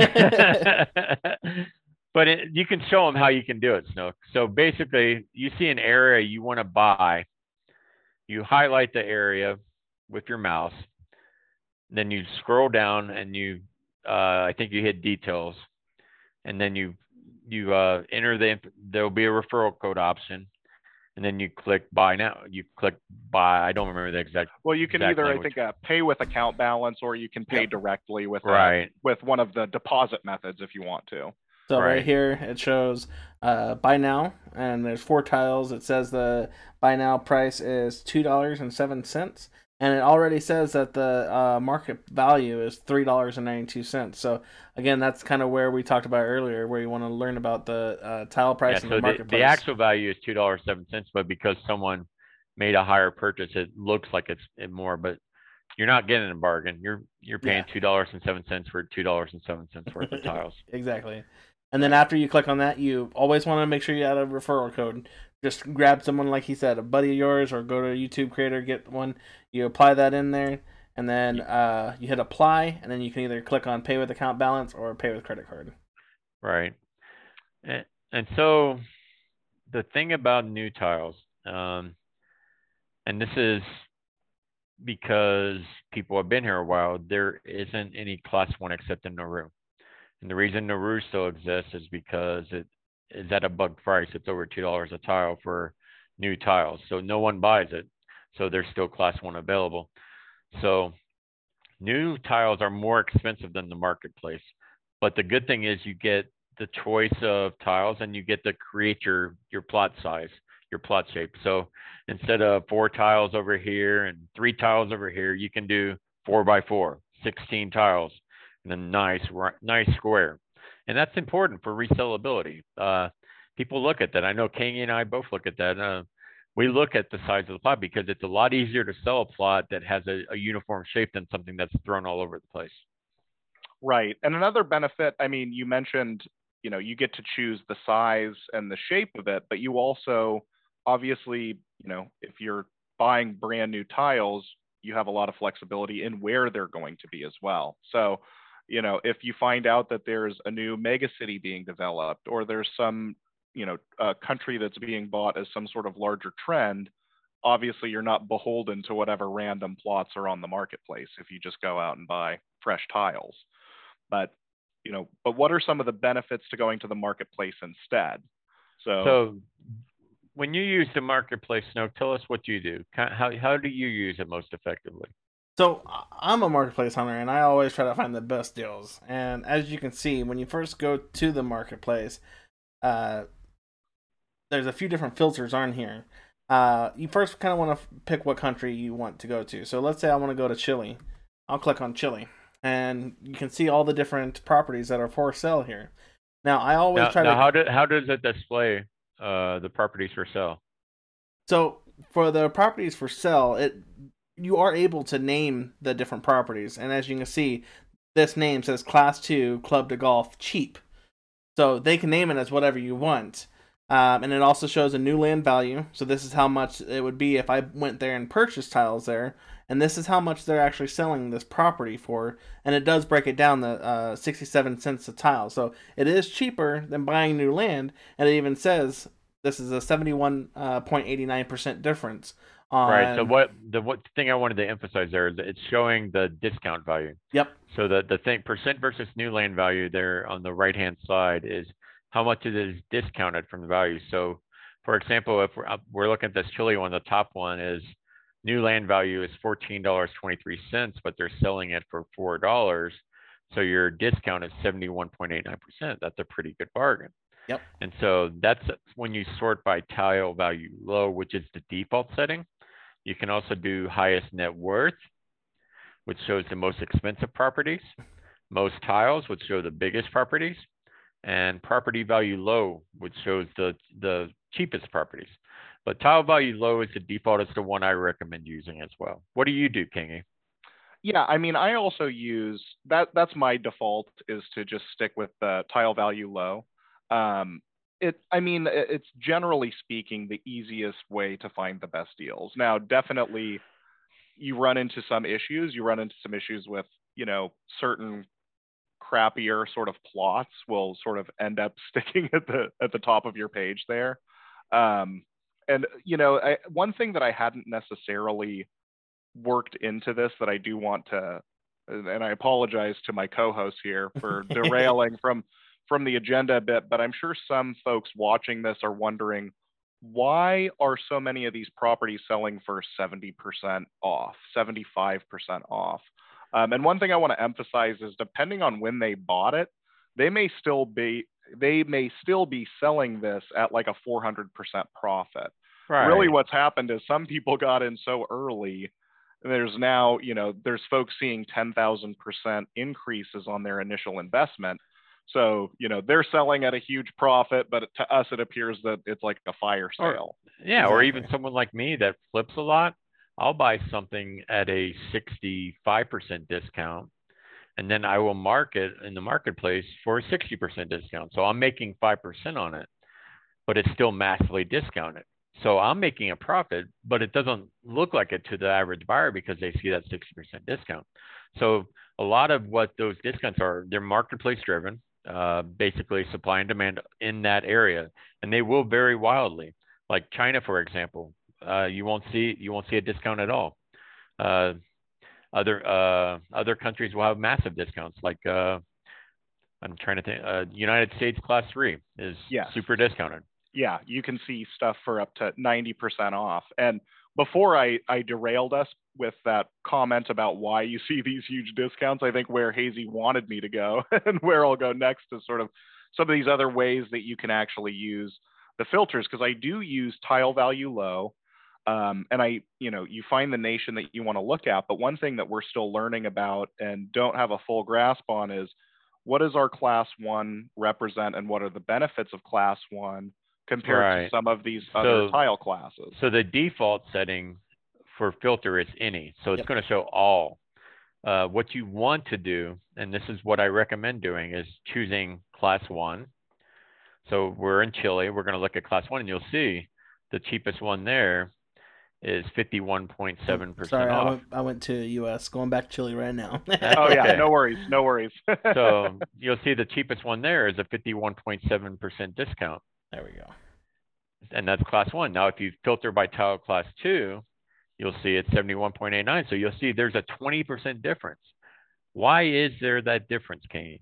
But it, you can show them how you can do it, Snook. So basically, you see an area you want to buy, you highlight the area with your mouse, then you scroll down and you, uh, I think you hit details, and then you you uh, enter the. There'll be a referral code option, and then you click buy now. You click buy. I don't remember the exact. Well, you can exact either, language. I think, uh, pay with account balance, or you can pay Yep. directly with uh, Right. with one of the deposit methods if you want to. So right. Right. here it shows uh, buy now, and there's four tiles. It says the buy now price is two dollars and seven cents, and it already says that the uh, market value is three dollars and ninety two cents. So again, that's kind of where we talked about earlier, where you want to learn about the uh, tile price Yeah, and so the the, market the price. actual value is two dollars seven cents, but because someone made a higher purchase, it looks like it's it more, but you're not getting a bargain. You're you're paying Yeah. two dollars and seven cents for two dollars and seven cents worth of tiles. Exactly. And then after you click on that, you always want to make sure you add a referral code. Just grab someone, like he said, a buddy of yours, or go to a YouTube creator, get one. You apply that in there, and then uh, you hit apply, and then you can either click on pay with account balance or pay with credit card. Right. And, and so the thing about new tiles, um, and this is because people have been here a while, there isn't any class one except in Nauru. And the reason Nauru still exists is because it is at a bug price. It's over two dollars a tile for new tiles. So no one buys it. So there's still class one available. So new tiles are more expensive than the marketplace. But the good thing is you get the choice of tiles and you get to create your, your plot size, your plot shape. So instead of four tiles over here and three tiles over here, you can do four by four, sixteen tiles, and a nice, nice square. And that's important for resellability. Uh, people look at that. I know Kangi and I both look at that. Uh, we look at the size of the plot because it's a lot easier to sell a plot that has a, a uniform shape than something that's thrown all over the place. Right. And another benefit, I mean, you mentioned, you know, you get to choose the size and the shape of it, but you also, obviously, you know, if you're buying brand new tiles, you have a lot of flexibility in where they're going to be as well. So, you know, if you find out that there's a new mega city being developed, or there's some, you know, a country that's being bought as some sort of larger trend, obviously you're not beholden to whatever random plots are on the marketplace if you just go out and buy fresh tiles. But, you know, but what are some of the benefits to going to the marketplace instead? So, so when you use the marketplace, Snow, tell us what you do. How, how do you use it most effectively? So I'm a marketplace hunter, and I always try to find the best deals. And as you can see, when you first go to the marketplace, uh, there's a few different filters on here. Uh, you first kind of want to pick what country you want to go to. So let's say I want to go to Chile. I'll click on Chile, and you can see all the different properties that are for sale here. Now, I always now, try now to. How, do, how does it display uh, the properties for sale? So for the properties for sale, it you are able to name the different properties, and as you can see, this name says Class Two Club de Golf Cheap. So they can name it as whatever you want. Um, and it also shows a new land value. So this is how much it would be if I went there and purchased tiles there. And this is how much they're actually selling this property for. And it does break it down to uh, sixty-seven cents a tile. So it is cheaper than buying new land. And it even says this is a seventy-one point eight nine percent difference. On... Right. So what the what thing I wanted to emphasize there is that it's showing the discount value. Yep. So the, the thing percent versus new land value there on the right hand side is how much it is discounted from the value. So, for example, if we're, we're looking at this Chile one, the top one is new land value is fourteen dollars and twenty-three cents, but they're selling it for four dollars. So your discount is seventy-one point eight nine percent. That's a pretty good bargain. Yep. And so that's when you sort by tile value low, which is the default setting. You can also do highest net worth, which shows the most expensive properties, most tiles, which show the biggest properties, and property value low, which shows the, the cheapest properties. But tile value low is the default. It's the one I recommend using as well. What do you do, Kingy? Yeah, I mean, I also use that. That's my default, is to just stick with the tile value low. Um, it, I mean, it's generally speaking the easiest way to find the best deals. Now, definitely, you run into some issues. You run into some issues with, you know, certain crappier sort of plots will sort of end up sticking at the at the top of your page there. Um, and you know, I, one thing that I hadn't necessarily worked into this that I do want to, and I apologize to my co-host here for derailing from from the agenda a bit, but I'm sure some folks watching this are wondering, why are so many of these properties selling for seventy percent off, seventy-five percent off? Um, and one thing I want to emphasize is, depending on when they bought it, they may still be they may still be selling this at like a four hundred percent profit. Right. Really, what's happened is some people got in so early. There's now, you know, there's folks seeing ten thousand percent increases on their initial investment. So, you know, they're selling at a huge profit, but to us, it appears that it's like a fire sale. Or, yeah, Exactly. or even someone like me that flips a lot. I'll buy something at a sixty-five percent discount, and then I will mark it in the marketplace for a sixty percent discount. So I'm making five percent on it, but it's still massively discounted. So I'm making a profit, but it doesn't look like it to the average buyer because they see that sixty percent discount. So a lot of what those discounts are, they're marketplace driven, uh, basically supply and demand in that area, and they will vary wildly. Like China, for example, uh, you won't see you won't see a discount at all. Uh, other uh, other countries will have massive discounts. Like uh, I'm trying to think, uh, United States Class Three is Yes. super discounted. Yeah, you can see stuff for up to ninety percent off. And before I, I derailed us with that comment about why you see these huge discounts, I think where Hazy wanted me to go and where I'll go next is sort of some of these other ways that you can actually use the filters, because I do use tile value low. Um, and I, you know, you find the nation that you want to look at. But one thing that we're still learning about and don't have a full grasp on is, what does our class one represent and what are the benefits of class one compared Right. to some of these other So- tile classes? So the default setting for filter is any. So it's Yep. going to show all. Uh, what you want to do, and this is what I recommend doing, is choosing class one. So we're in Chile. We're going to look at class one, and you'll see the cheapest one there is fifty-one point seven percent Sorry, I off. went, I went to U S Going back to Chile right now. Oh yeah, Okay. no worries, no worries. So you'll see the cheapest one there is a fifty-one point seven percent discount. There we go. And that's class one. Now, if you filter by tile class two, you'll see it's seventy-one point eight nine. So you'll see there's a twenty percent difference. Why is there that difference, Kenny?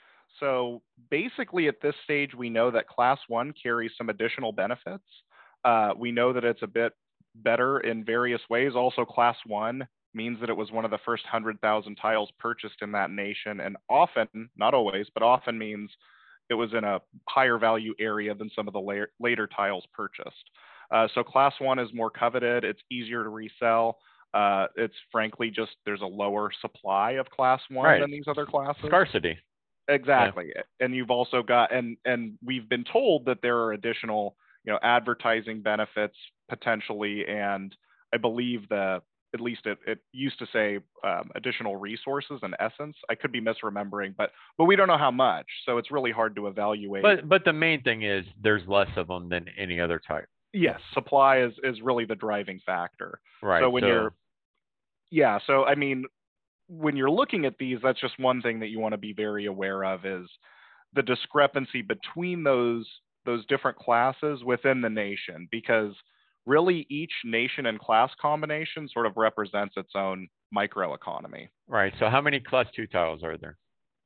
So basically at this stage, we know that class one carries some additional benefits. Uh, we know that it's a bit better in various ways. Also, class one means that it was one of the first one hundred thousand tiles purchased in that nation. And often, not always, but often means it was in a higher value area than some of the later, later tiles purchased. Uh, so class one is more coveted. It's easier to resell. Uh, it's frankly just, there's a lower supply of class one Right. than these other classes. Scarcity. Exactly. And you've also got, and and we've been told that there are additional, you know, advertising benefits potentially, and I believe the, at least it, it used to say um, additional resources in essence. I could be misremembering, but but we don't know how much, so it's really hard to evaluate. But but the main thing is there's less of them than any other type. Yes, supply is is really the driving factor. Right. So when you're, yeah, so I mean, when you're looking at these, that's just one thing that you want to be very aware of, is the discrepancy between those those different classes within the nation, because really each nation and class combination sort of represents its own microeconomy. Right. So how many class two tiles are there?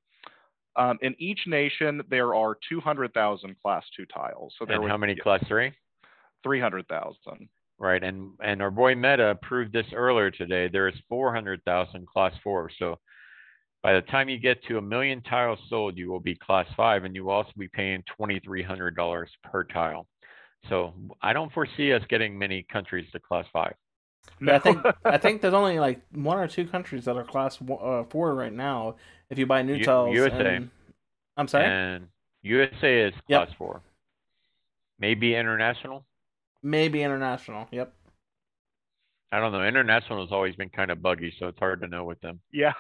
Um, in each nation, there are two hundred thousand class two tiles. So there And would how many be class three? three hundred thousand. right? And and our boy Meta proved this earlier today. There is four hundred thousand class four. So by the time you get to a million tiles sold, you will be class five, and you will also be paying twenty-three hundred dollars per tile. So I don't foresee us getting many countries to class five. Yeah, I think I think there's only like one or two countries that are class uh, four right now. If you buy new U- tiles, U S A. and, I'm sorry. And U S A is Yep. class four. Maybe international. Maybe international. Yep. I don't know. International has always been kind of buggy, so it's hard to know with them. Yeah.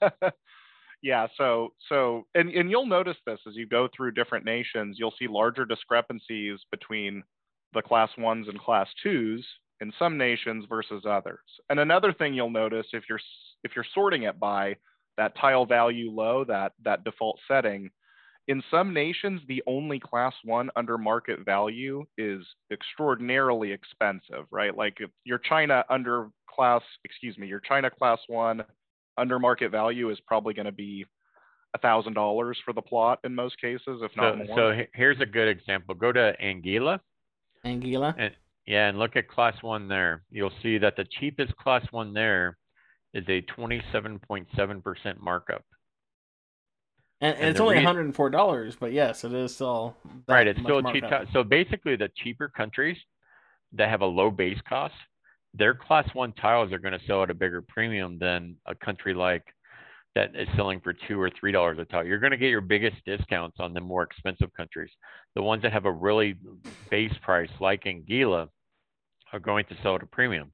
Yeah, so so and, and you'll notice this as you go through different nations, you'll see larger discrepancies between the class ones and class twos in some nations versus others. And another thing you'll notice if you're if you're sorting it by that tile value low, that that default setting, in some nations the only class one under market value is extraordinarily expensive, right? Like if your China under class, excuse me, your China class one under market value is probably going to be a thousand dollars for the plot in most cases, if not So, more. so he- here's a good example. Go to Anguilla, Anguilla. and yeah, and look at class one there. You'll see that the cheapest class one there is a twenty-seven point seven percent markup. And, and, and it's the only re- one hundred four dollars, but yes, it is still that Right, it's much still a cheap. markup. ti- So basically, the cheaper countries that have a low base cost, their class one tiles are going to sell at a bigger premium than a country like that is selling for two or three dollars a tile. You're going to get your biggest discounts on the more expensive countries. The ones that have a really base price, like Anguilla, are going to sell at a premium.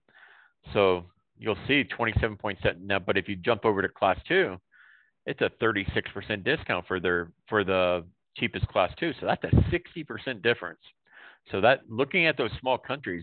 So you'll see twenty-seven point seven now. But if you jump over to class two, it's a thirty-six percent discount for their for the cheapest class two. So that's a sixty percent difference. So that looking at those small countries,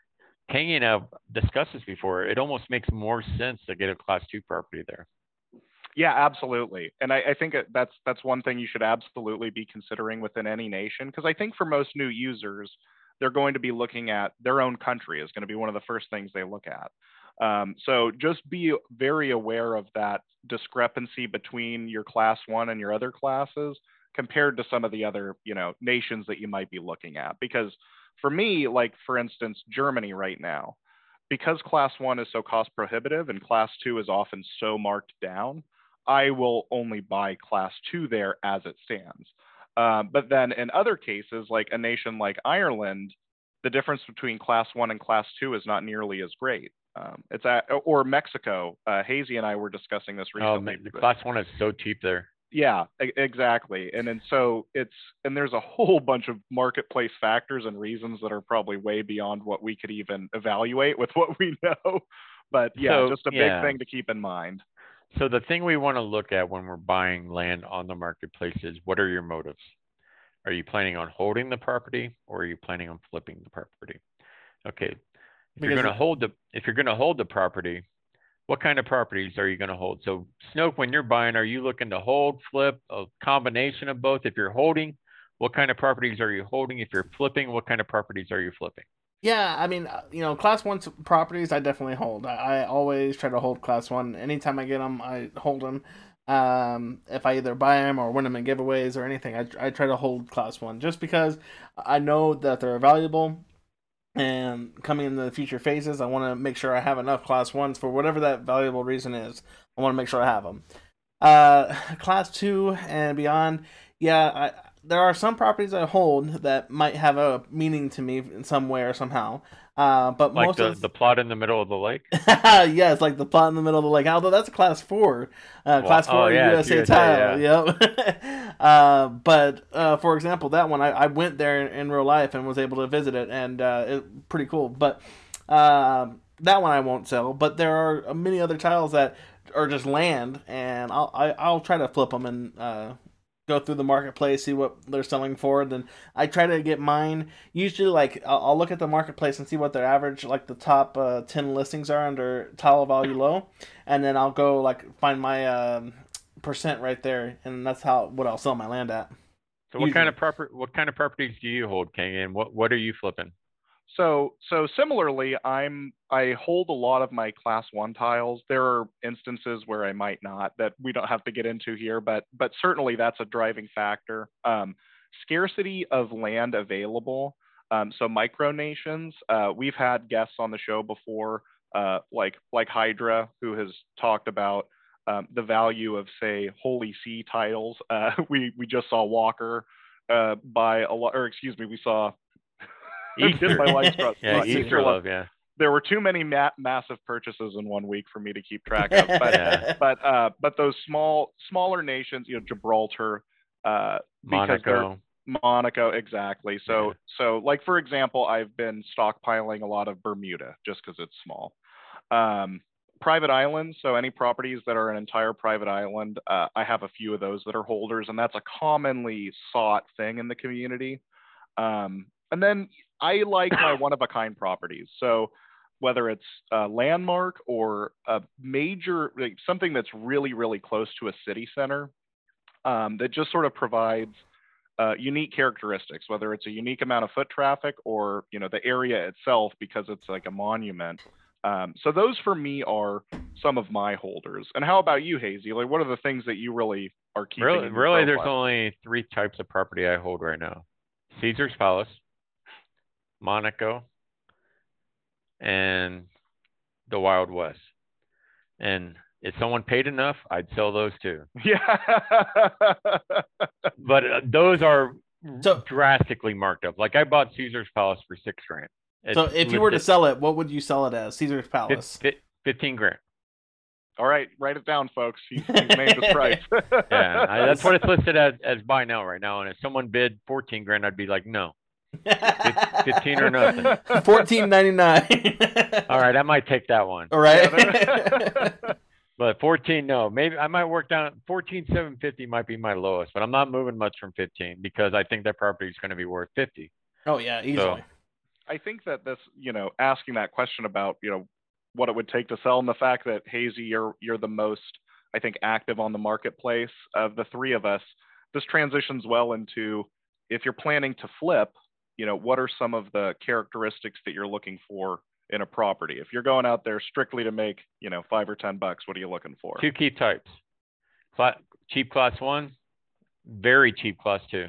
Kangi and I have discussed this before. It almost makes more sense to get a class two property there. Yeah, absolutely. And I, I think it- that's that's one thing you should absolutely be considering within any nation, because I think for most new users, they're going to be looking at their own country is going to be one of the first things they look at. Um, so just be very aware of that discrepancy between your class one and your other classes compared to some of the other, you know, nations that you might be looking at. Because for me, like for instance, Germany right now, because class one is so cost prohibitive and class two is often so marked down, I will only buy class two there as it stands. Uh, but then in other cases, like a nation like Ireland, the difference between class one and class two is not nearly as great. Um, it's at, or Mexico. Uh, Hazy and I were discussing this Oh, recently. man, the class one is so cheap there. Yeah, e- exactly. And then so it's and there's a whole bunch of marketplace factors and reasons that are probably way beyond what we could even evaluate with what we know. But yeah, So, just a yeah. big thing to keep in mind. So the thing we want to look at when we're buying land on the marketplace is what are your motives? Are you planning on holding the property or are you planning on flipping the property? Okay. If you're Because going to it- hold the if you're going to hold the property, what kind of properties are you going to hold? So Snoke, when you're buying, are you looking to hold, flip, a combination of both? If you're holding, what kind of properties are you holding? If you're flipping, what kind of properties are you flipping? Yeah, I mean, uh, you know, class one properties I definitely hold. I, I always try to hold class one. Anytime I get them, I hold them. Um, if I either buy them or win them in giveaways or anything, I, I try to hold class one just because I know that they're valuable. And coming into the future phases, I want to make sure I have enough class ones for whatever that valuable reason is. I want to make sure I have them. Uh, class two and beyond, yeah, I, there are some properties I hold that might have a meaning to me in some way or somehow. Uh, but Like most the, of the plot in the middle of the lake? yeah, it's like the plot in the middle of the lake. Although that's a class four, uh, Well, class oh, four yeah, U it's S A U S A, tile. Yep. uh, but uh, for example, that one I, I went there in, in real life and was able to visit it, and uh, it pretty cool. But uh, that one I won't sell. But there are many other tiles that are just land, and I'll I, I'll try to flip them and uh, go through the marketplace, see what they're selling for. Then I try to get mine. Usually, like I'll, I'll look at the marketplace and see what their average, like the top uh, ten listings are under tile value low, and then I'll go like find my um, percent right there, and that's how what I'll sell my land at. So what Usually. kind of proper what kind of properties do you hold, King? And what, what are you flipping? So so similarly, I'm I hold a lot of my class one tiles. There are instances where I might not that we don't have to get into here, but but certainly that's a driving factor. Um, scarcity of land available Um, so micronations, uh, we've had guests on the show before, uh, like like Hydra, who has talked about um, the value of, say, Holy See titles. Uh, we we just saw Walker uh, buy a lot, or excuse me, we saw Easter. my lights crossed. Yeah, Uh, Easter love, yeah. There were too many ma- massive purchases in one week for me to keep track of. But Yeah. but uh, but those small smaller nations, you know, Gibraltar, uh, because they're Monaco. Monaco, exactly. So Yeah. so like for example, I've been stockpiling a lot of Bermuda just because it's small. Um, private islands, so any properties that are an entire private island, uh, I have a few of those that are holders, and that's a commonly sought thing in the community. Um, and then I like my one of a kind properties. So whether it's a landmark or a major, like something that's really, really close to a city center, um, that just sort of provides uh, unique characteristics, whether it's a unique amount of foot traffic or, you know, the area itself because it's like a monument. Um, so those for me are some of my holders. And how about you, Hazy? Like, what are the things that you really are keeping? Really, in your really, there's profile? only three types of property I hold right now: Caesar's Palace, Monaco, and the Wild West. And if someone paid enough, I'd sell those too. Yeah. But uh, those are So- drastically marked up. Like I bought Caesar's Palace for six grand. It's So if you were to listed sell it, what would you sell it as? Caesar's fif- Palace. fif- fifteen grand. All right, write it down, folks. He's, he's named his price. Yeah, I, that's what it's listed as as buy now right now. And if someone bid fourteen grand, I'd be like, no, Fif- fifteen or nothing. Fourteen ninety nine. All right, I might take that one. All right. Yeah, But fourteen, no. Maybe I might work down fourteen seven fifty might be my lowest, but I'm not moving much from fifteen because I think that property is going to be worth fifty. Oh yeah, easily. I think that this, you know, asking that question about, you know, what it would take to sell, and the fact that Hazy, you're you're the most, I think, active on the marketplace of the three of us. This transitions well into if you're planning to flip, you know, what are some of the characteristics that you're looking for in a property? If you're going out there strictly to make, you know, five or ten bucks, what are you looking for? Two key types: Cla- cheap class one, very cheap class two.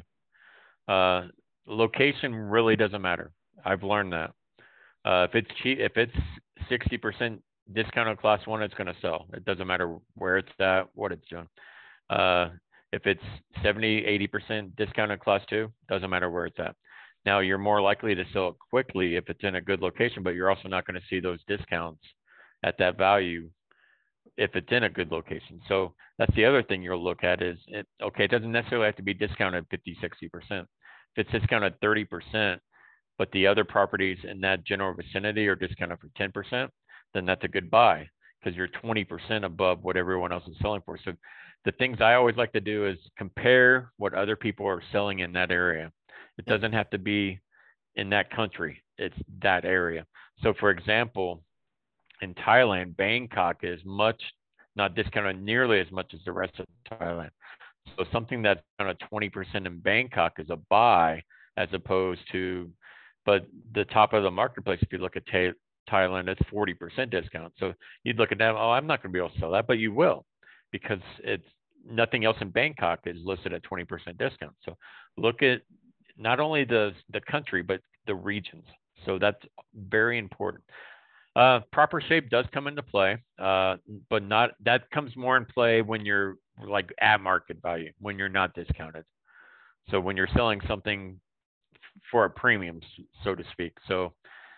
Uh, location really doesn't matter. I've learned that. Uh, if it's cheap, if it's sixty percent discount on class one, it's going to sell. It doesn't matter where it's at, what it's doing. Uh, if it's seventy, eighty percent discount on class two, doesn't matter where it's at. Now you're more likely to sell it quickly if it's in a good location, but you're also not going to see those discounts at that value if it's in a good location. So that's the other thing you'll look at is, it, okay, it doesn't necessarily have to be discounted fifty, sixty percent. If it's discounted thirty percent, but the other properties in that general vicinity are discounted for ten percent, then that's a good buy because you're twenty percent above what everyone else is selling for. So the things I always like to do is compare what other people are selling in that area. It doesn't have to be in that country. It's that area. So for example, in Thailand, Bangkok is much, not discounted nearly as much as the rest of Thailand. So something that's kind of twenty percent in Bangkok is a buy as opposed to, but the top of the marketplace, if you look at Th- Thailand, it's forty percent discount. So you'd look at that, oh, I'm not going to be able to sell that, but you will because it's nothing else in Bangkok is listed at twenty percent discount. So look at not only the, the country, but the regions. So that's very important. Uh, proper shape does come into play, uh, but not, that comes more in play when you're like at market value, when you're not discounted. So when you're selling something for a premium, so to speak. So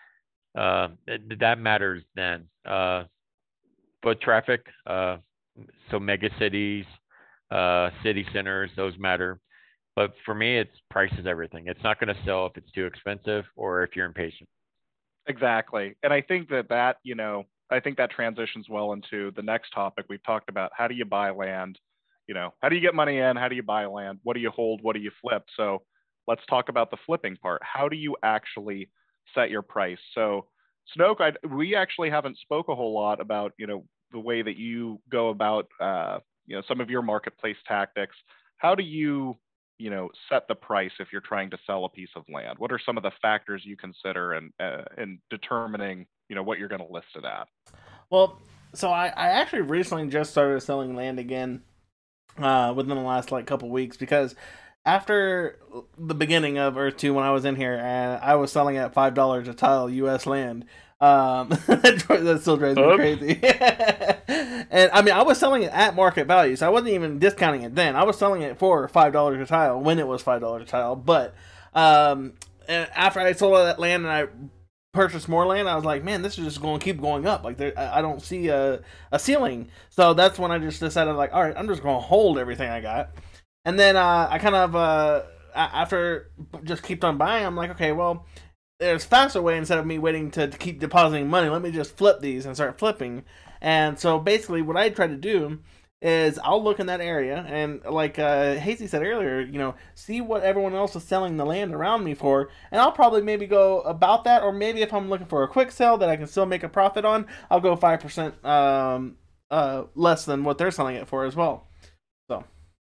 uh, th- that matters then. Uh, foot traffic, uh, so mega cities, uh, city centers, those matter. But for me, it's price is everything. It's not going to sell if it's too expensive or if you're impatient. Exactly. And I think that that, you know, I think that transitions well into the next topic. We've talked about how do you buy land? You know, how do you get money in? How do you buy land? What do you hold? What do you flip? So let's talk about the flipping part. How do you actually set your price? So Snoke, I, we actually haven't spoke a whole lot about, you know, the way that you go about, uh, you know, some of your marketplace tactics. How do you, you know, set the price if you're trying to sell a piece of land? What are some of the factors you consider in, uh, in determining, you know, what you're going to list it at? Well, so I, I actually recently just started selling land again uh, within the last like couple weeks because after the beginning of Earth two, when I was in here, and I was selling at five dollars a tile U S land. Um, that still drives me Oops. crazy. And I mean, I was selling it at market value, so I wasn't even discounting it then. I was selling it for five dollars a tile when it was five dollars a tile. But um, and after I sold all that land and I purchased more land, I was like, man, this is just going to keep going up. Like, there, I don't see a, a ceiling. So that's when I just decided, like, all right, I'm just going to hold everything I got. And then uh, I kind of, uh, after just kept on buying, I'm like, okay, well, there's a faster way instead of me waiting to, to keep depositing money. Let me just flip these and start flipping. And so basically what I try to do is I'll look in that area and, like uh, Hazy said earlier, you know, see what everyone else is selling the land around me for, and I'll probably maybe go about that, or maybe if I'm looking for a quick sale that I can still make a profit on, I'll go five percent um, uh, less than what they're selling it for as well. So.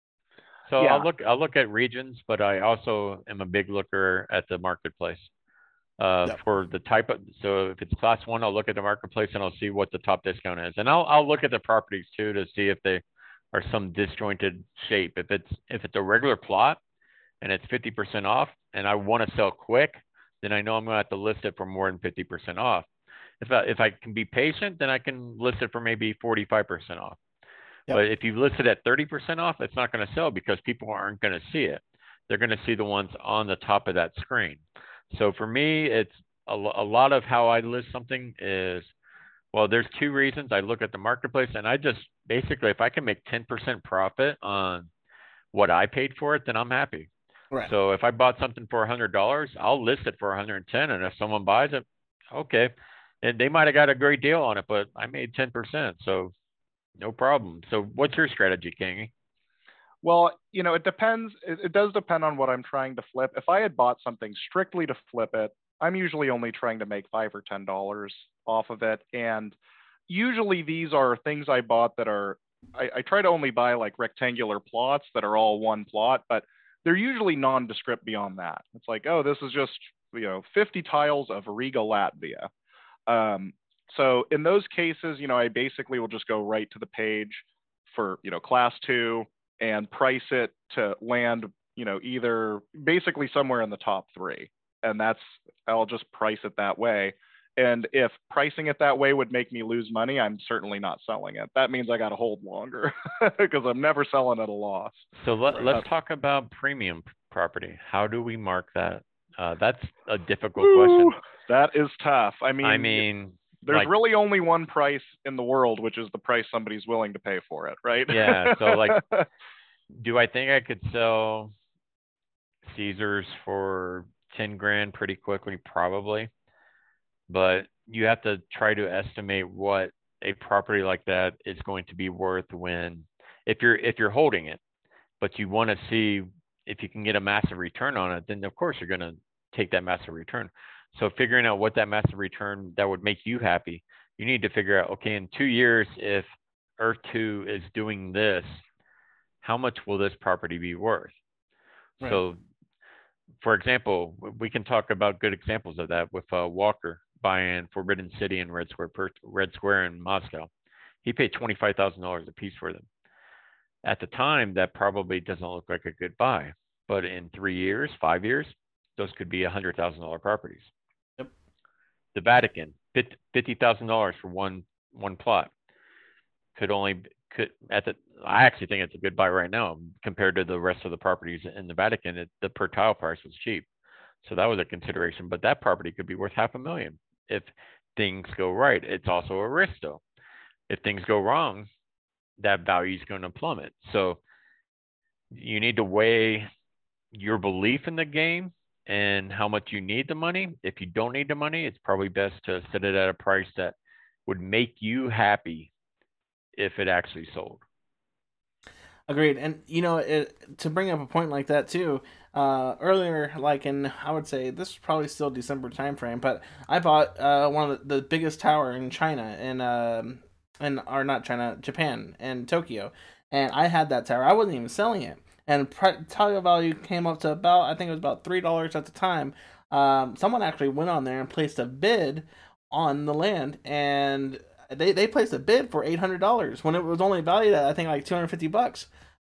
So Yeah. I'll look I'll look at regions, but I also am a big looker at the marketplace. Uh, Yep. for the type of, so if it's class one, I'll look at the marketplace and I'll see what the top discount is. And I'll I'll look at the properties too to see if they are some disjointed shape. If it's if it's a regular plot and it's fifty percent off and I want to sell quick, then I know I'm gonna have to list it for more than fifty percent off. If I if I can be patient, then I can list it for maybe forty-five percent off. Yep. But if you list it at thirty percent off, it's not going to sell because people aren't going to see it. They're going to see the ones on the top of that screen. So for me, it's a, a lot of how I list something is, well, there's two reasons. I look at the marketplace and I just basically, if I can make ten percent profit on what I paid for it, then I'm happy. Right. So if I bought something for one hundred dollars, I'll list it for one hundred ten. And if someone buys it, okay. And they might have got a great deal on it, but I made ten percent. So no problem. So what's your strategy, Kingy? Well, you know, it depends. It, it does depend on what I'm trying to flip. If I had bought something strictly to flip it, I'm usually only trying to make five or ten dollars off of it. And usually these are things I bought that are, I, I try to only buy like rectangular plots that are all one plot, but they're usually nondescript beyond that. It's like, oh, this is just, you know, fifty tiles of Riga, Latvia. Um, so in those cases, you know, I basically will just go right to the page for, you know, class two and price it to land, you know, either basically somewhere in the top three. And that's, I'll just price it that way. And if pricing it that way would make me lose money, I'm certainly not selling it. That means I got to hold longer because I'm never selling at a loss. So let, let's talk about premium property. How do we mark that? Uh, that's a difficult Ooh, question. That is tough. I mean, I mean, there's like, really only one price in the world, which is the price somebody's willing to pay for it, right? Yeah. So like, do I think I could sell Caesars for ten grand pretty quickly? Probably. But you have to try to estimate what a property like that is going to be worth when, if you're if you're holding it, but you want to see if you can get a massive return on it, then of course you're going to take that massive return. So figuring out what that massive return that would make you happy, you need to figure out, okay, in two years, if Earth two is doing this, how much will this property be worth? Right. So, for example, we can talk about good examples of that with uh, Walker buying Forbidden City and Red Square, Red Square in Moscow. He paid twenty-five thousand dollars a piece for them. At the time, that probably doesn't look like a good buy. But in three years, five years, those could be one hundred thousand dollars properties. Yep. The Vatican, fifty thousand dollars for one one plot. Could only, could at the, I actually think it's a good buy right now compared to the rest of the properties in the Vatican. It, the per tile price was cheap. So that was a consideration. But that property could be worth half a million if things go right. It's also a risk, though. If things go wrong, that value is going to plummet. So you need to weigh your belief in the game and how much you need the money. If you don't need the money, it's probably best to set it at a price that would make you happy if it actually sold. Agreed. And, you know, it, to bring up a point like that, too, uh, earlier, like in, I would say, this is probably still December timeframe, but I bought uh, one of the, the biggest tower in China, in, um, in, or not China, Japan, in Tokyo. And I had that tower. I wasn't even selling it. And tile value came up to about, I think it was about three dollars at the time. Um, someone actually went on there and placed a bid on the land, and they, they placed a bid for eight hundred dollars when it was only valued at, I think, like two hundred fifty bucks.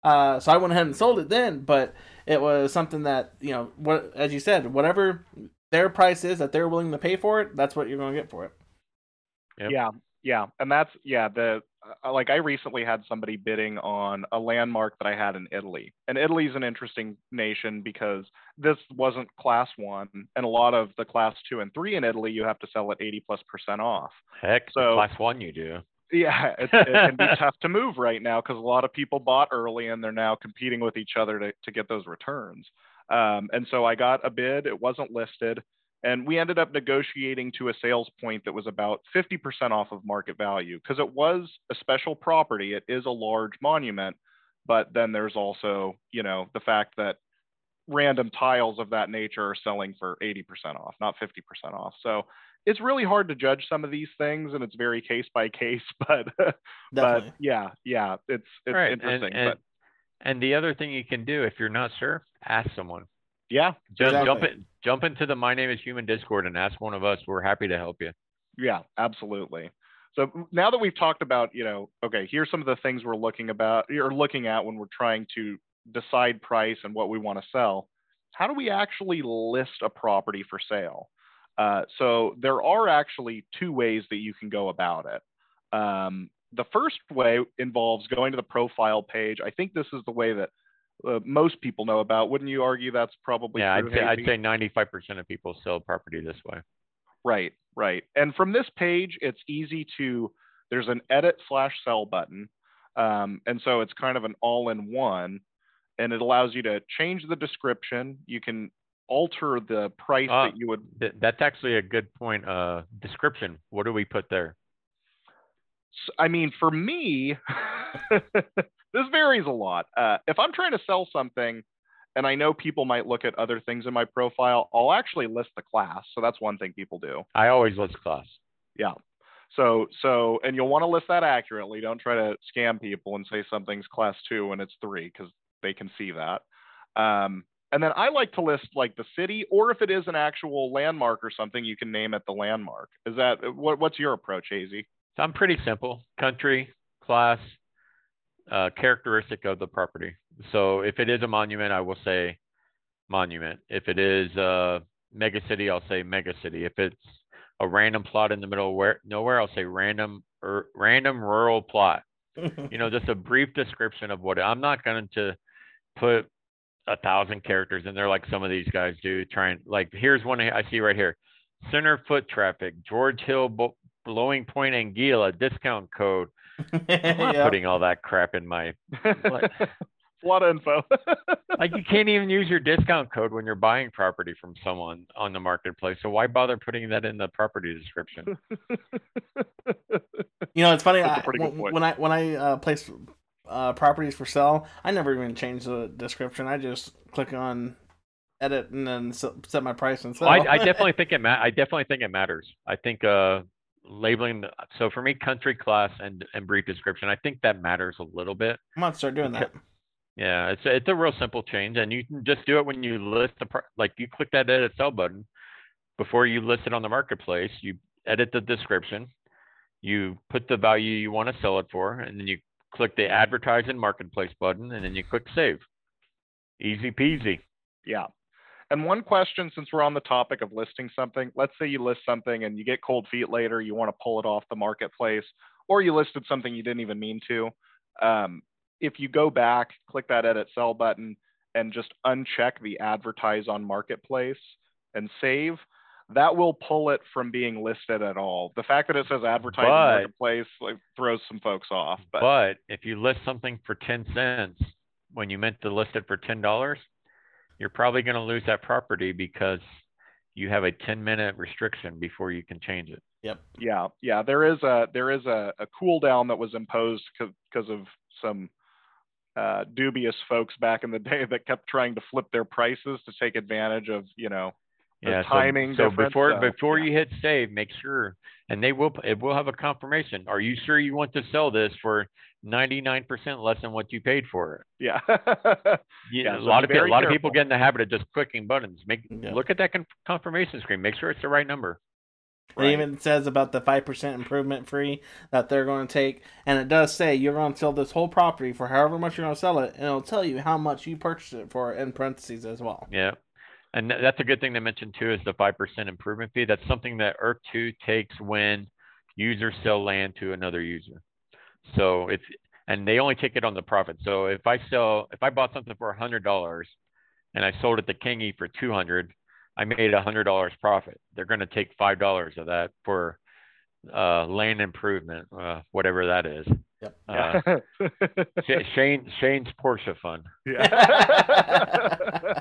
Uh, so I went ahead and sold it then, but it was something that, you know, what as you said, whatever their price is that they're willing to pay for it, that's what you're going to get for it. Yep. Yeah, yeah, and that's yeah. The uh, like I recently had somebody bidding on a landmark that I had in Italy, and Italy's an interesting nation because this wasn't class one, and a lot of the class two and three in Italy you have to sell at eighty plus percent off. Heck, So- class one you do. Yeah, it, it can be tough to move right now because a lot of people bought early and they're now competing with each other to to get those returns. Um, and so I got a bid. It wasn't listed. And we ended up negotiating to a sales point that was about fifty percent off of market value because it was a special property. It is a large monument, but then there's also, you know, the fact that random tiles of that nature are selling for eighty percent off, not fifty percent off. So it's really hard to judge some of these things and it's very case by case, but, but Definitely. yeah, yeah, it's, it's Right. And, interesting, and, but and the other thing you can do if you're not sure, ask someone. yeah, Just Exactly. jump in, jump into the My Name is Human Discord and ask one of us. We're happy to help you. yeah, absolutely. So now that we've talked about, you know, okay, here's some of the things we're looking about or looking at when we're trying to decide price and what we want to sell. How do we actually list a property for sale? Uh, so there are actually two ways that you can go about it. Um, the first way involves going to the profile page. I think this is the way that uh, most people know about. Wouldn't you argue that's probably Yeah, true, I'd say, I'd Hazy? say ninety-five percent of people sell property this way. Right, right. And from this page, it's easy to, there's an edit slash sell button. Um, and so it's kind of an all-in-one, and it allows you to change the description. You can alter the price Uh, that you would. Th- that's actually a good point. Uh, description. What do we put there? s- I mean, for me, this varies a lot. Uh, if I'm trying to sell something and I know people might look at other things in my profile, I'll actually list the class. So that's one thing people do. I always list class. Yeah. So, so, and you'll want to list that accurately. Don't try to scam people and say something's class two and it's three because they can see that. Um, and then I like to list like the city, or if it is an actual landmark or something, you can name it the landmark. Is that what, what's your approach, A Z? So I'm pretty simple. Country, class, uh, characteristic of the property. So if it is a monument, I will say monument. If it is a mega city, I'll say mega city. If it's a random plot in the middle of where, nowhere, I'll say random or random rural plot. You know, just a brief description of what I'm not going to put a thousand characters in there like some of these guys do. Trying like here's one I see right here: center foot traffic, George Hill, Bo- Blowing Point, Anguilla, discount code. I'm not Yeah. putting all that crap in my. What? A lot of info. Like you can't even use your discount code when you're buying property from someone on the marketplace. So why bother putting that in the property description? You know, it's funny. That's a I, pretty good when, point. when I when I uh, place uh, properties for sale, I never even change the description. I just click on edit and then s- set my price and sell. Well, I, I definitely think it. Ma- I definitely think it matters. I think uh, labeling. The, so for me, country, class, and and brief description. I think that matters a little bit. I'm gonna start doing that. Yeah, it's a, it's a real simple change, and you can just do it when you list the pro- like you click that edit sell button before you list it on the marketplace. You edit the description, you put the value you want to sell it for, and then you click the advertise in marketplace button, and then you click save. Easy peasy. Yeah. And one question, since we're on the topic of listing something, let's say you list something and you get cold feet later, you want to pull it off the marketplace, or you listed something you didn't even mean to. Um, if you go back, click that edit sell button and just uncheck the advertise on marketplace and save, that will pull it from being listed at all. The fact that it says advertise on But- marketplace like throws some folks off. But, But if you list something for ten cents when you meant to list it for ten dollars, you're probably going to lose that property because you have a ten minute restriction before you can change it. Yep. yeah, yeah, there is a there is a, a cool down that was imposed because of some uh, dubious folks back in the day that kept trying to flip their prices to take advantage of, you know, the Yeah, so- timing so, difference. before So, before yeah. you hit save, make sure, and they will it will have a confirmation. Are you sure you want to sell this for ninety-nine percent less than what you paid for it? Yeah. Yeah, Yeah, a so lot be of people, a very lot of people careful. get in the habit of just clicking buttons. Make Yeah. look at that con- confirmation screen. Make sure it's the right number. It even says about the five percent improvement fee that they're going to take. And it does say you're going to sell this whole property for however much you're going to sell it. And it'll tell you how much you purchased it for in parentheses as well. Yeah. And that's a good thing to mention too, is the five percent improvement fee. That's something that E R C two takes when users sell land to another user. So it's, and they only take it on the profit. So if I sell, if I bought something for one hundred dollars and I sold it to Kingy for two hundred dollars, I made one hundred dollars profit. They're going to take five dollars of that for uh, land improvement, uh, whatever that is. Yep. Uh, Shane Shane's Porsche fund. Yeah.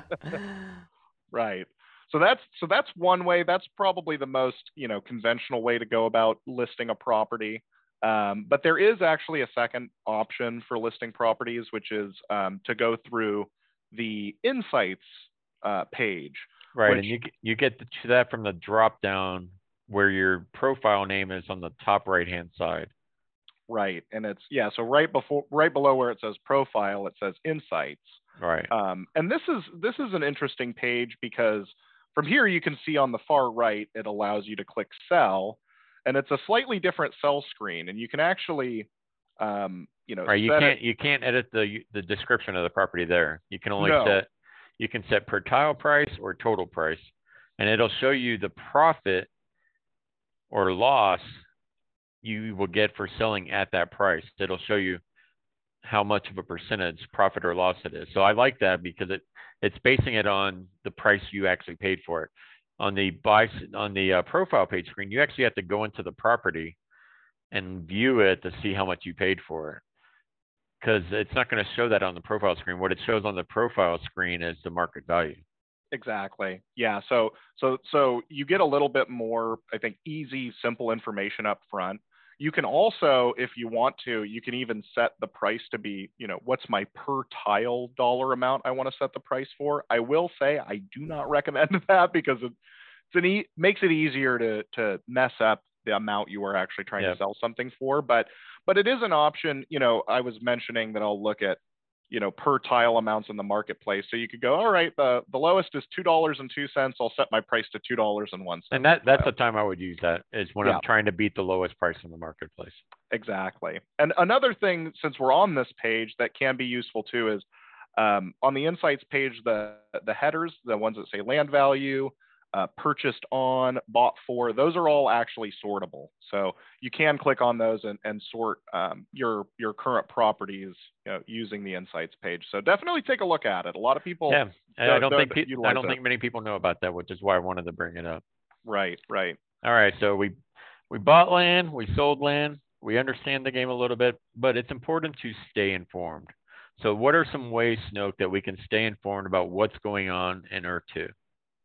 Right. So that's so that's one way. That's probably the most, you know, conventional way to go about listing a property. Um, but there is actually a second option for listing properties, which is um, to go through the insights uh, page. Right, which, and you you get to that from the drop down where your profile name is on the top right hand side. Right, and it's yeah. So right before, right below where it says profile, it says insights. Right. Um, and this is this is an interesting page because from here you can see on the far right it allows you to click sell, and it's a slightly different sell screen, and you can actually um, you know right. You set can't it, you can't edit the the description of the property there. You can only No. set you can set per tile price or total price, and it'll show you the profit or loss you will get for selling at that price. It'll show you how much of a percentage profit or loss it is. So I like that because it it's basing it on the price you actually paid for it. On the buy on the uh, profile page screen, you actually have to go into the property and view it to see how much you paid for it, because it's not going to show that on the profile screen. What it shows on the profile screen is the market value. Exactly. Yeah. So so so you get a little bit more, I think, easy, simple information up front. You can also, if you want to, you can even set the price to be, you know, what's my per tile dollar amount I want to set the price for. I will say I do not recommend that because it it's an e- makes it easier to to mess up the amount you are actually trying Yep. to sell something for. But but it is an option. You know, I was mentioning that I'll look at, you know, per tile amounts in the marketplace. So you could go, all right, the, the lowest is two dollars and two cents. I'll set my price to two dollars and one cent. And that that's the time I would use that, is when Yeah. I'm trying to beat the lowest price in the marketplace. Exactly. And another thing, since we're on this page, that can be useful too is um, on the insights page, the the headers, the ones that say land value, uh, purchased on, bought for, those are all actually sortable. So you can click on those and, and sort um, your your current properties, you know, using the insights page. So definitely take a look at it. A lot of people, Yeah, and I don't don't think pe- I utilize don't it. think many people know about that, which is why I wanted to bring it up. right, right. All right, so we we bought land, we sold land, we understand the game a little bit, but it's important to stay informed. So what are some ways, Snoke, that we can stay informed about what's going on in E R C two?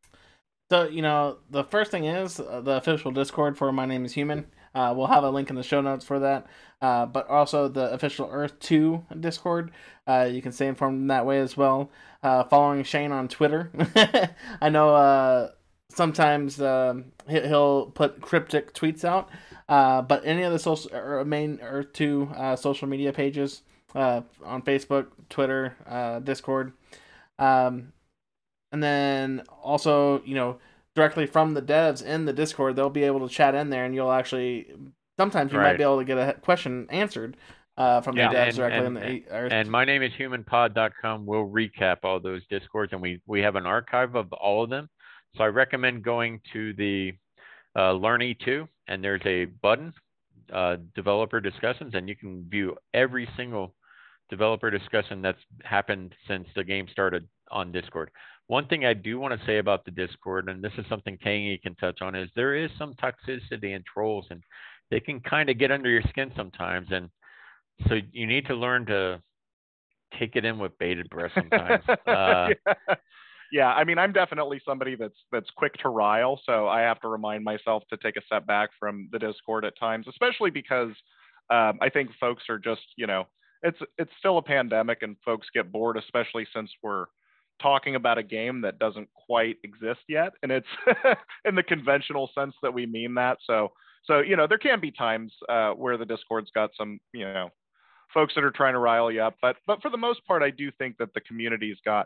So, you know, the first thing is uh, the official Discord for My Name is Human. Uh, we'll have a link in the show notes for that. Uh, but also the official Earth two Discord. Uh, you can stay informed in that way as well. Uh, following Shane on Twitter. I know uh, sometimes um, he- he'll put cryptic tweets out. Uh, but any of the social, or main Earth two uh, social media pages uh, on Facebook, Twitter, uh, Discord. Um, And then also, you know, directly from the devs in the Discord, they'll be able to chat in there, and you'll actually sometimes you Right. might be able to get a question answered uh, from the Yeah, devs and- directly and- in the. Or, And my name is human pod dot com will recap all those Discords, and we, we have an archive of all of them. So I recommend going to the uh, Learn E two, and there's a button, uh, developer discussions, and you can view every single developer discussion that's happened since the game started on Discord. One thing I do want to say about the Discord, and this is something Kangy can touch on, is there is some toxicity and trolls, and they can kind of get under your skin sometimes. And so you need to learn to take it in with bated breath sometimes. Uh, yeah. yeah, I mean, I'm definitely somebody that's that's quick to rile, so I have to remind myself to take a step back from the Discord at times, especially because um, I think folks are just, you know, it's it's still a pandemic, and folks get bored, especially since we're talking about a game that doesn't quite exist yet, and it's in the conventional sense that we mean that. So, so you know, there can be times uh, where the Discord's got some, you know, folks that are trying to rile you up, but but for the most part, I do think that the community's got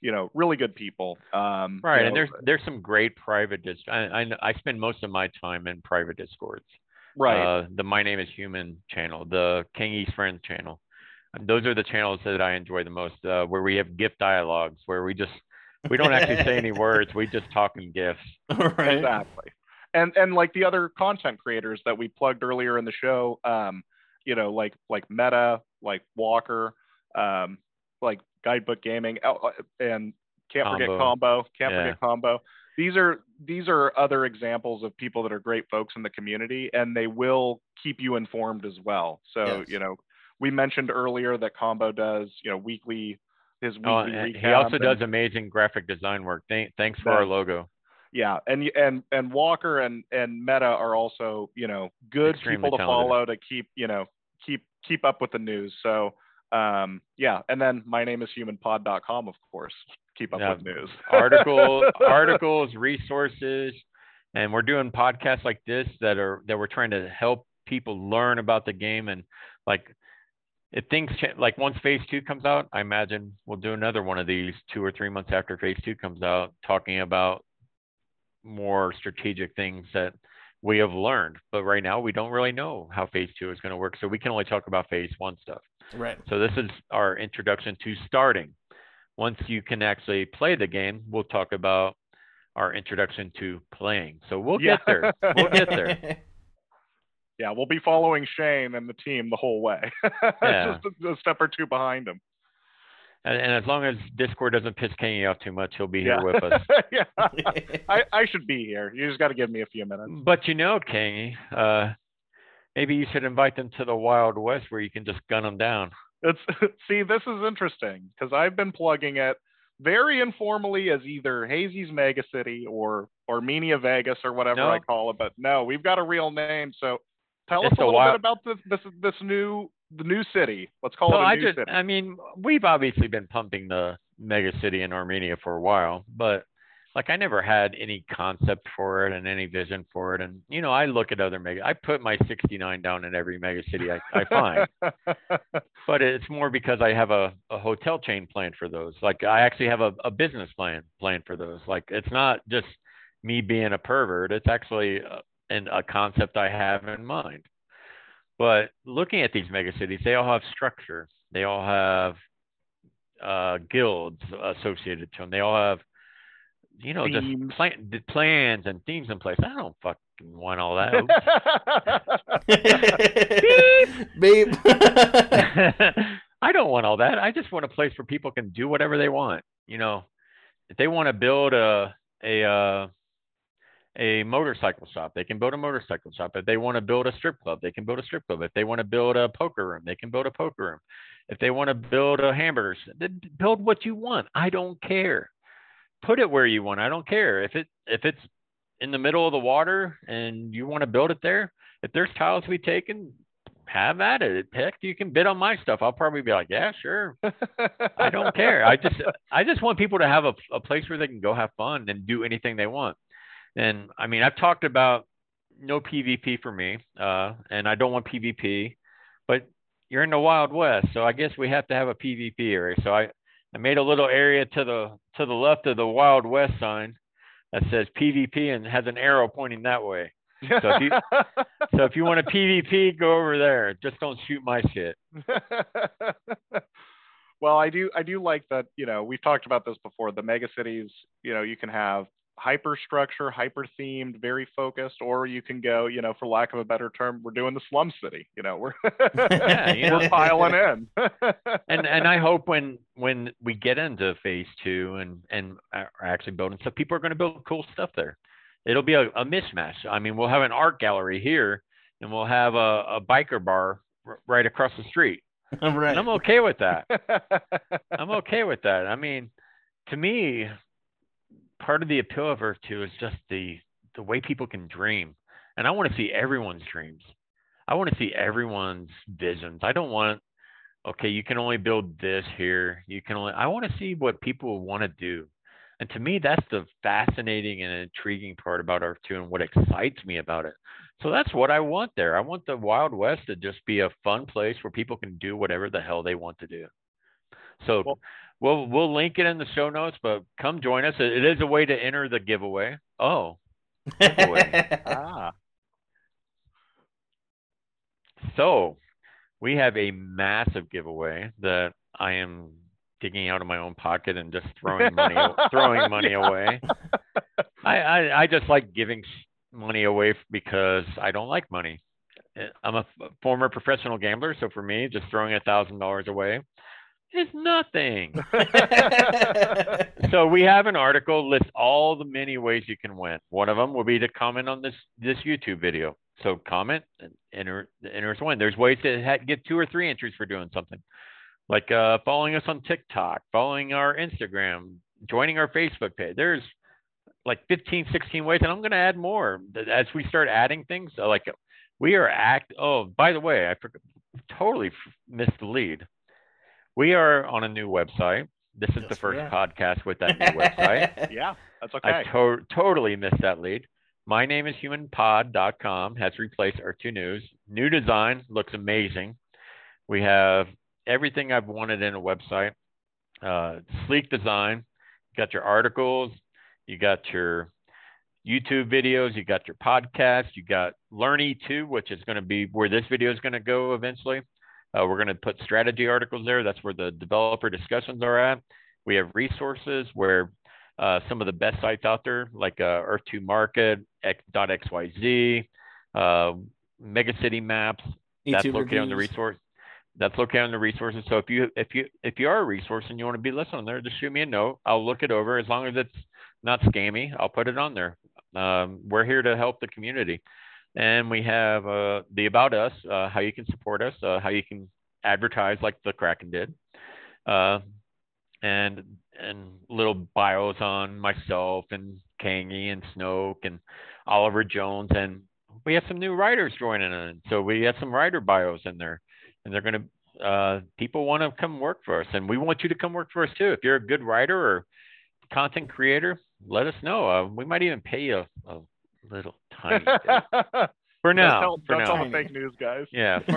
you know, really good people. Um, right, you and know, there's there's some great private dis. I, I I spend most of my time in private discords. right. Uh, the My Name is Human channel, the King East Friends channel. And those are the channels that I enjoy the most, uh, where we have gift dialogues, where we just we don't actually say any words, we just talk in gifts. Right. Exactly. And and like the other content creators that we plugged earlier in the show, um, you know, like like Meta, like Walker, um, like Guidebook Gaming, and can't Combo. forget Combo, can't Yeah. forget Combo. These are these are other examples of people that are great folks in the community, and they will keep you informed as well. So Yes. you know, we mentioned earlier that Combo does, you know, weekly his weekly Oh, and recap. he also and- does amazing graphic design work. Thank, thanks for our That- logo. Yeah, and and and Walker and and Meta are also, you know, good Extremely people to talented. follow to keep, you know, keep keep up with the news. So um yeah, and then my name is human pod dot com, of course. Keep up Yeah, with news. article articles, resources, and we're doing podcasts like this that are that we're trying to help people learn about the game. And like, if things cha- like once phase two comes out, I imagine we'll do another one of these two or three months after phase two comes out, talking about more strategic things that we have learned. But right now we don't really know how phase two is going to work, so we can only talk about phase one stuff. Right. So this is our introduction to starting. Once you can actually play the game, we'll talk about our introduction to playing. So we'll Yeah. get there. We'll get there. Yeah, we'll be following Shane and the team the whole way. Yeah. Just a, a step or two behind him. And, and as long as Discord doesn't piss Kenny off too much, he'll be here Yeah. with us. Yeah. I, I should be here. You just got to give me a few minutes. But you know, Kenny, uh, maybe you should invite them to the Wild West where you can just gun them down. It's see, this is interesting because I've been plugging it very informally as either Hazy's Mega City or Armenia Vegas or whatever No. I call it. But no, we've got a real name. So tell It's us a a little wild- bit about this this this new the new city. Let's call So it a I new just, city. I mean, we've obviously been pumping the mega city in Armenia for a while, but like I never had any concept for it and any vision for it. And you know, I look at other mega. I put my sixty-nine down in every mega city I, I find, but it's more because I have a, a hotel chain plan for those. Like I actually have a, a business plan plan for those. Like it's not just me being a pervert. It's actually a, an, a concept I have in mind. But looking at these mega cities, they all have structure. They all have uh, guilds associated to them. They all have, you know, Themes. just plan, the plans and themes in place. I don't fucking want all that. Beep. I don't want all that. I just want a place where people can do whatever they want. You know, if they want to build a a uh, a motorcycle shop, they can build a motorcycle shop. If they want to build a strip club, they can build a strip club. If they want to build a poker room, they can build a poker room. If they want to build a hamburger, then build what you want. I don't care. Put it where you want. I don't care. If it if it's in the middle of the water and you want to build it there, if there's tiles to be taken, have at it. Heck, you can bid on my stuff. I'll probably be like, yeah, sure. I don't care. I just I just want people to have a, a place where they can go have fun and do anything they want. And I mean, I've talked about no PvP for me, uh, and I don't want PvP, but you're in the Wild West, so I guess we have to have a PvP area. So I, I made a little area to the to the left of the Wild West sign that says PvP and has an arrow pointing that way. So if you so if you want a PvP, go over there. Just don't shoot my shit. Well, I do I do like that, you know, we've talked about this before. The mega cities, you know, you can have hyper structure, hyper themed, very focused, or you can go, you know, for lack of a better term, we're doing the slum city. You know, we're Yeah, you know. we're piling in. and and I hope when when we get into phase two and and are actually building stuff, people are going to build cool stuff there. It'll be a, a mismatch. I mean, we'll have an art gallery here, and we'll have a, a biker bar r- right across the street. Right. And I'm okay with that. I'm okay with that. I mean, to me, part of the appeal of Earth two is just the the way people can dream, and I want to see everyone's dreams. I want to see everyone's visions. I don't want, okay, you can only build this here. You can only. I want to see what people want to do, and to me, that's the fascinating and intriguing part about Earth two, and what excites me about it. So that's what I want there. I want the Wild West to just be a fun place where people can do whatever the hell they want to do. So Well- we'll we'll link it in the show notes, but come join us. It is a way to enter the giveaway. Oh, giveaway. Ah. So we have a massive giveaway that I am digging out of my own pocket and just throwing money throwing money Yeah. away. I, I I just like giving money away because I don't like money. I'm a former professional gambler, so for me, just throwing a thousand dollars away is nothing. So we have an article lists all the many ways you can win. One of them will be to comment on this this YouTube video. So comment and enter enter win. There's ways to ha- get two or three entries for doing something, like uh, following us on TikTok, following our Instagram, joining our Facebook page. There's like fifteen, sixteen ways, and I'm going to add more as we start adding things. So like we are act. Oh, by the way, I forgot, totally missed the lead. We are on a new website. This is Yes, the first we are. podcast with that new website. Yeah, that's I okay. to- totally missed that lead. My name is human pod dot com has replaced R two News. New design, looks amazing. We have everything I've wanted in a website. Uh, sleek design. You got your articles. You got your YouTube videos. You got your podcast. You got Learn E two, which is going to be where this video is going to go eventually. Uh, we're going to put strategy articles there. That's where the developer discussions are at. We have resources where uh, some of the best sites out there, like uh, Earth two Market, X.xyz, uh, Mega City Maps. That's YouTube located on the reviews. resource. That's located on the resources. So if you if you if you are a resource and you want to be listed on there, just shoot me a note. I'll look it over. As long as it's not scammy, I'll put it on there. Um, we're here to help the community. And we have uh, the About Us, uh, how you can support us, uh, how you can advertise like the Kraken did, uh, and and little bios on myself and Kangi and Snoke and Oliver Jones. And we have some new writers joining in. So we have some writer bios in there. And they're going to, uh, people want to come work for us. And we want you to come work for us too. If you're a good writer or content creator, let us know. Uh, we might even pay you a, a little tiny bit. For now. Don't tell, for don't now. tell the fake news guys. Yeah. For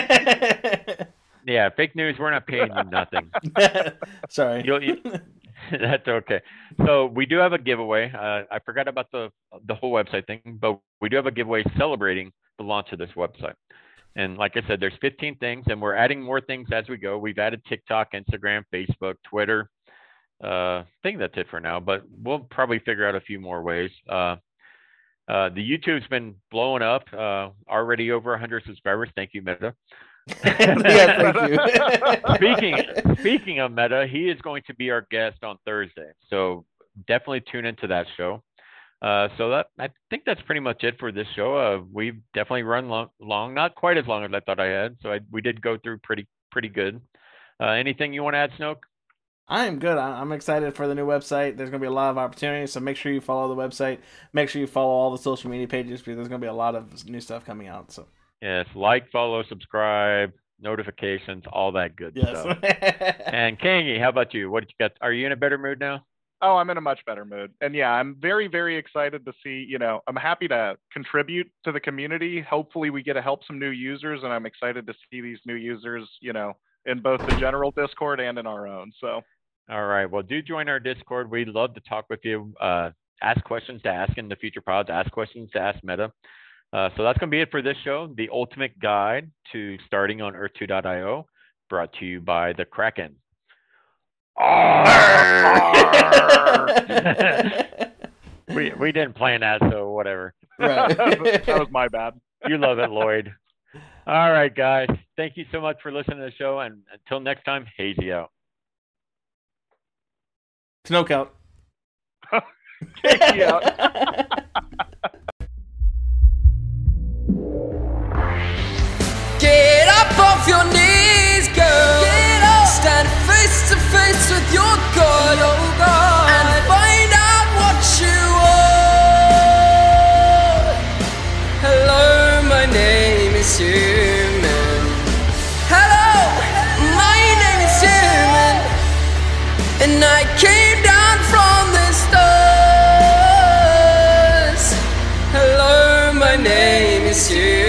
now. Yeah. Fake news. We're not paying you nothing. Sorry. You'll, you, that's okay. So we do have a giveaway. Uh, I forgot about the the whole website thing, but we do have a giveaway celebrating the launch of this website. And like I said, there's fifteen things, and we're adding more things as we go. We've added TikTok, Instagram, Facebook, Twitter. Uh, I think that's it for now, but we'll probably figure out a few more ways. Uh, uh, the YouTube's been blowing up. Uh, already over one hundred subscribers. Thank you, Meta. Yeah, thank you. speaking speaking of Meta, he is going to be our guest on Thursday, so definitely tune into that show. Uh, so that I think that's pretty much it for this show. Uh, we've definitely run long, long, not quite as long as I thought I had. So I, we did go through pretty pretty good. Uh, anything you want to add, Snoke? I'm good. I- I'm excited for the new website. There's going to be a lot of opportunities, so make sure you follow the website. Make sure you follow all the social media pages because there's going to be a lot of new stuff coming out. So Yes, like, follow, subscribe, notifications, all that good yes. stuff. And Kangi, how about you? What did you got? Are you in a better mood now? Oh, I'm in a much better mood. And yeah, I'm very, very excited to see, you know, I'm happy to contribute to the community. Hopefully we get to help some new users, and I'm excited to see these new users, you know, in both the general Discord and in our own. So All right. Well, do join our Discord. We'd love to talk with you. Uh, ask questions to ask in the future pods. Ask questions to ask Meta. Uh, so that's going to be it for this show. The ultimate guide to starting on Earth two dot i o, brought to you by the Kraken. we we didn't plan that, so whatever. Right. that was my bad. You love it, Lloyd. All right, guys. Thank you so much for listening to the show, and until next time, hazy out. Snoke out. Take me out. Get up off your knees, girl. Get up. Stand face to face with your God, oh God, and find out what you are. Hello, my name is Human. Hello, my name is Human, and I came down from the stars. Hello, my name is Human.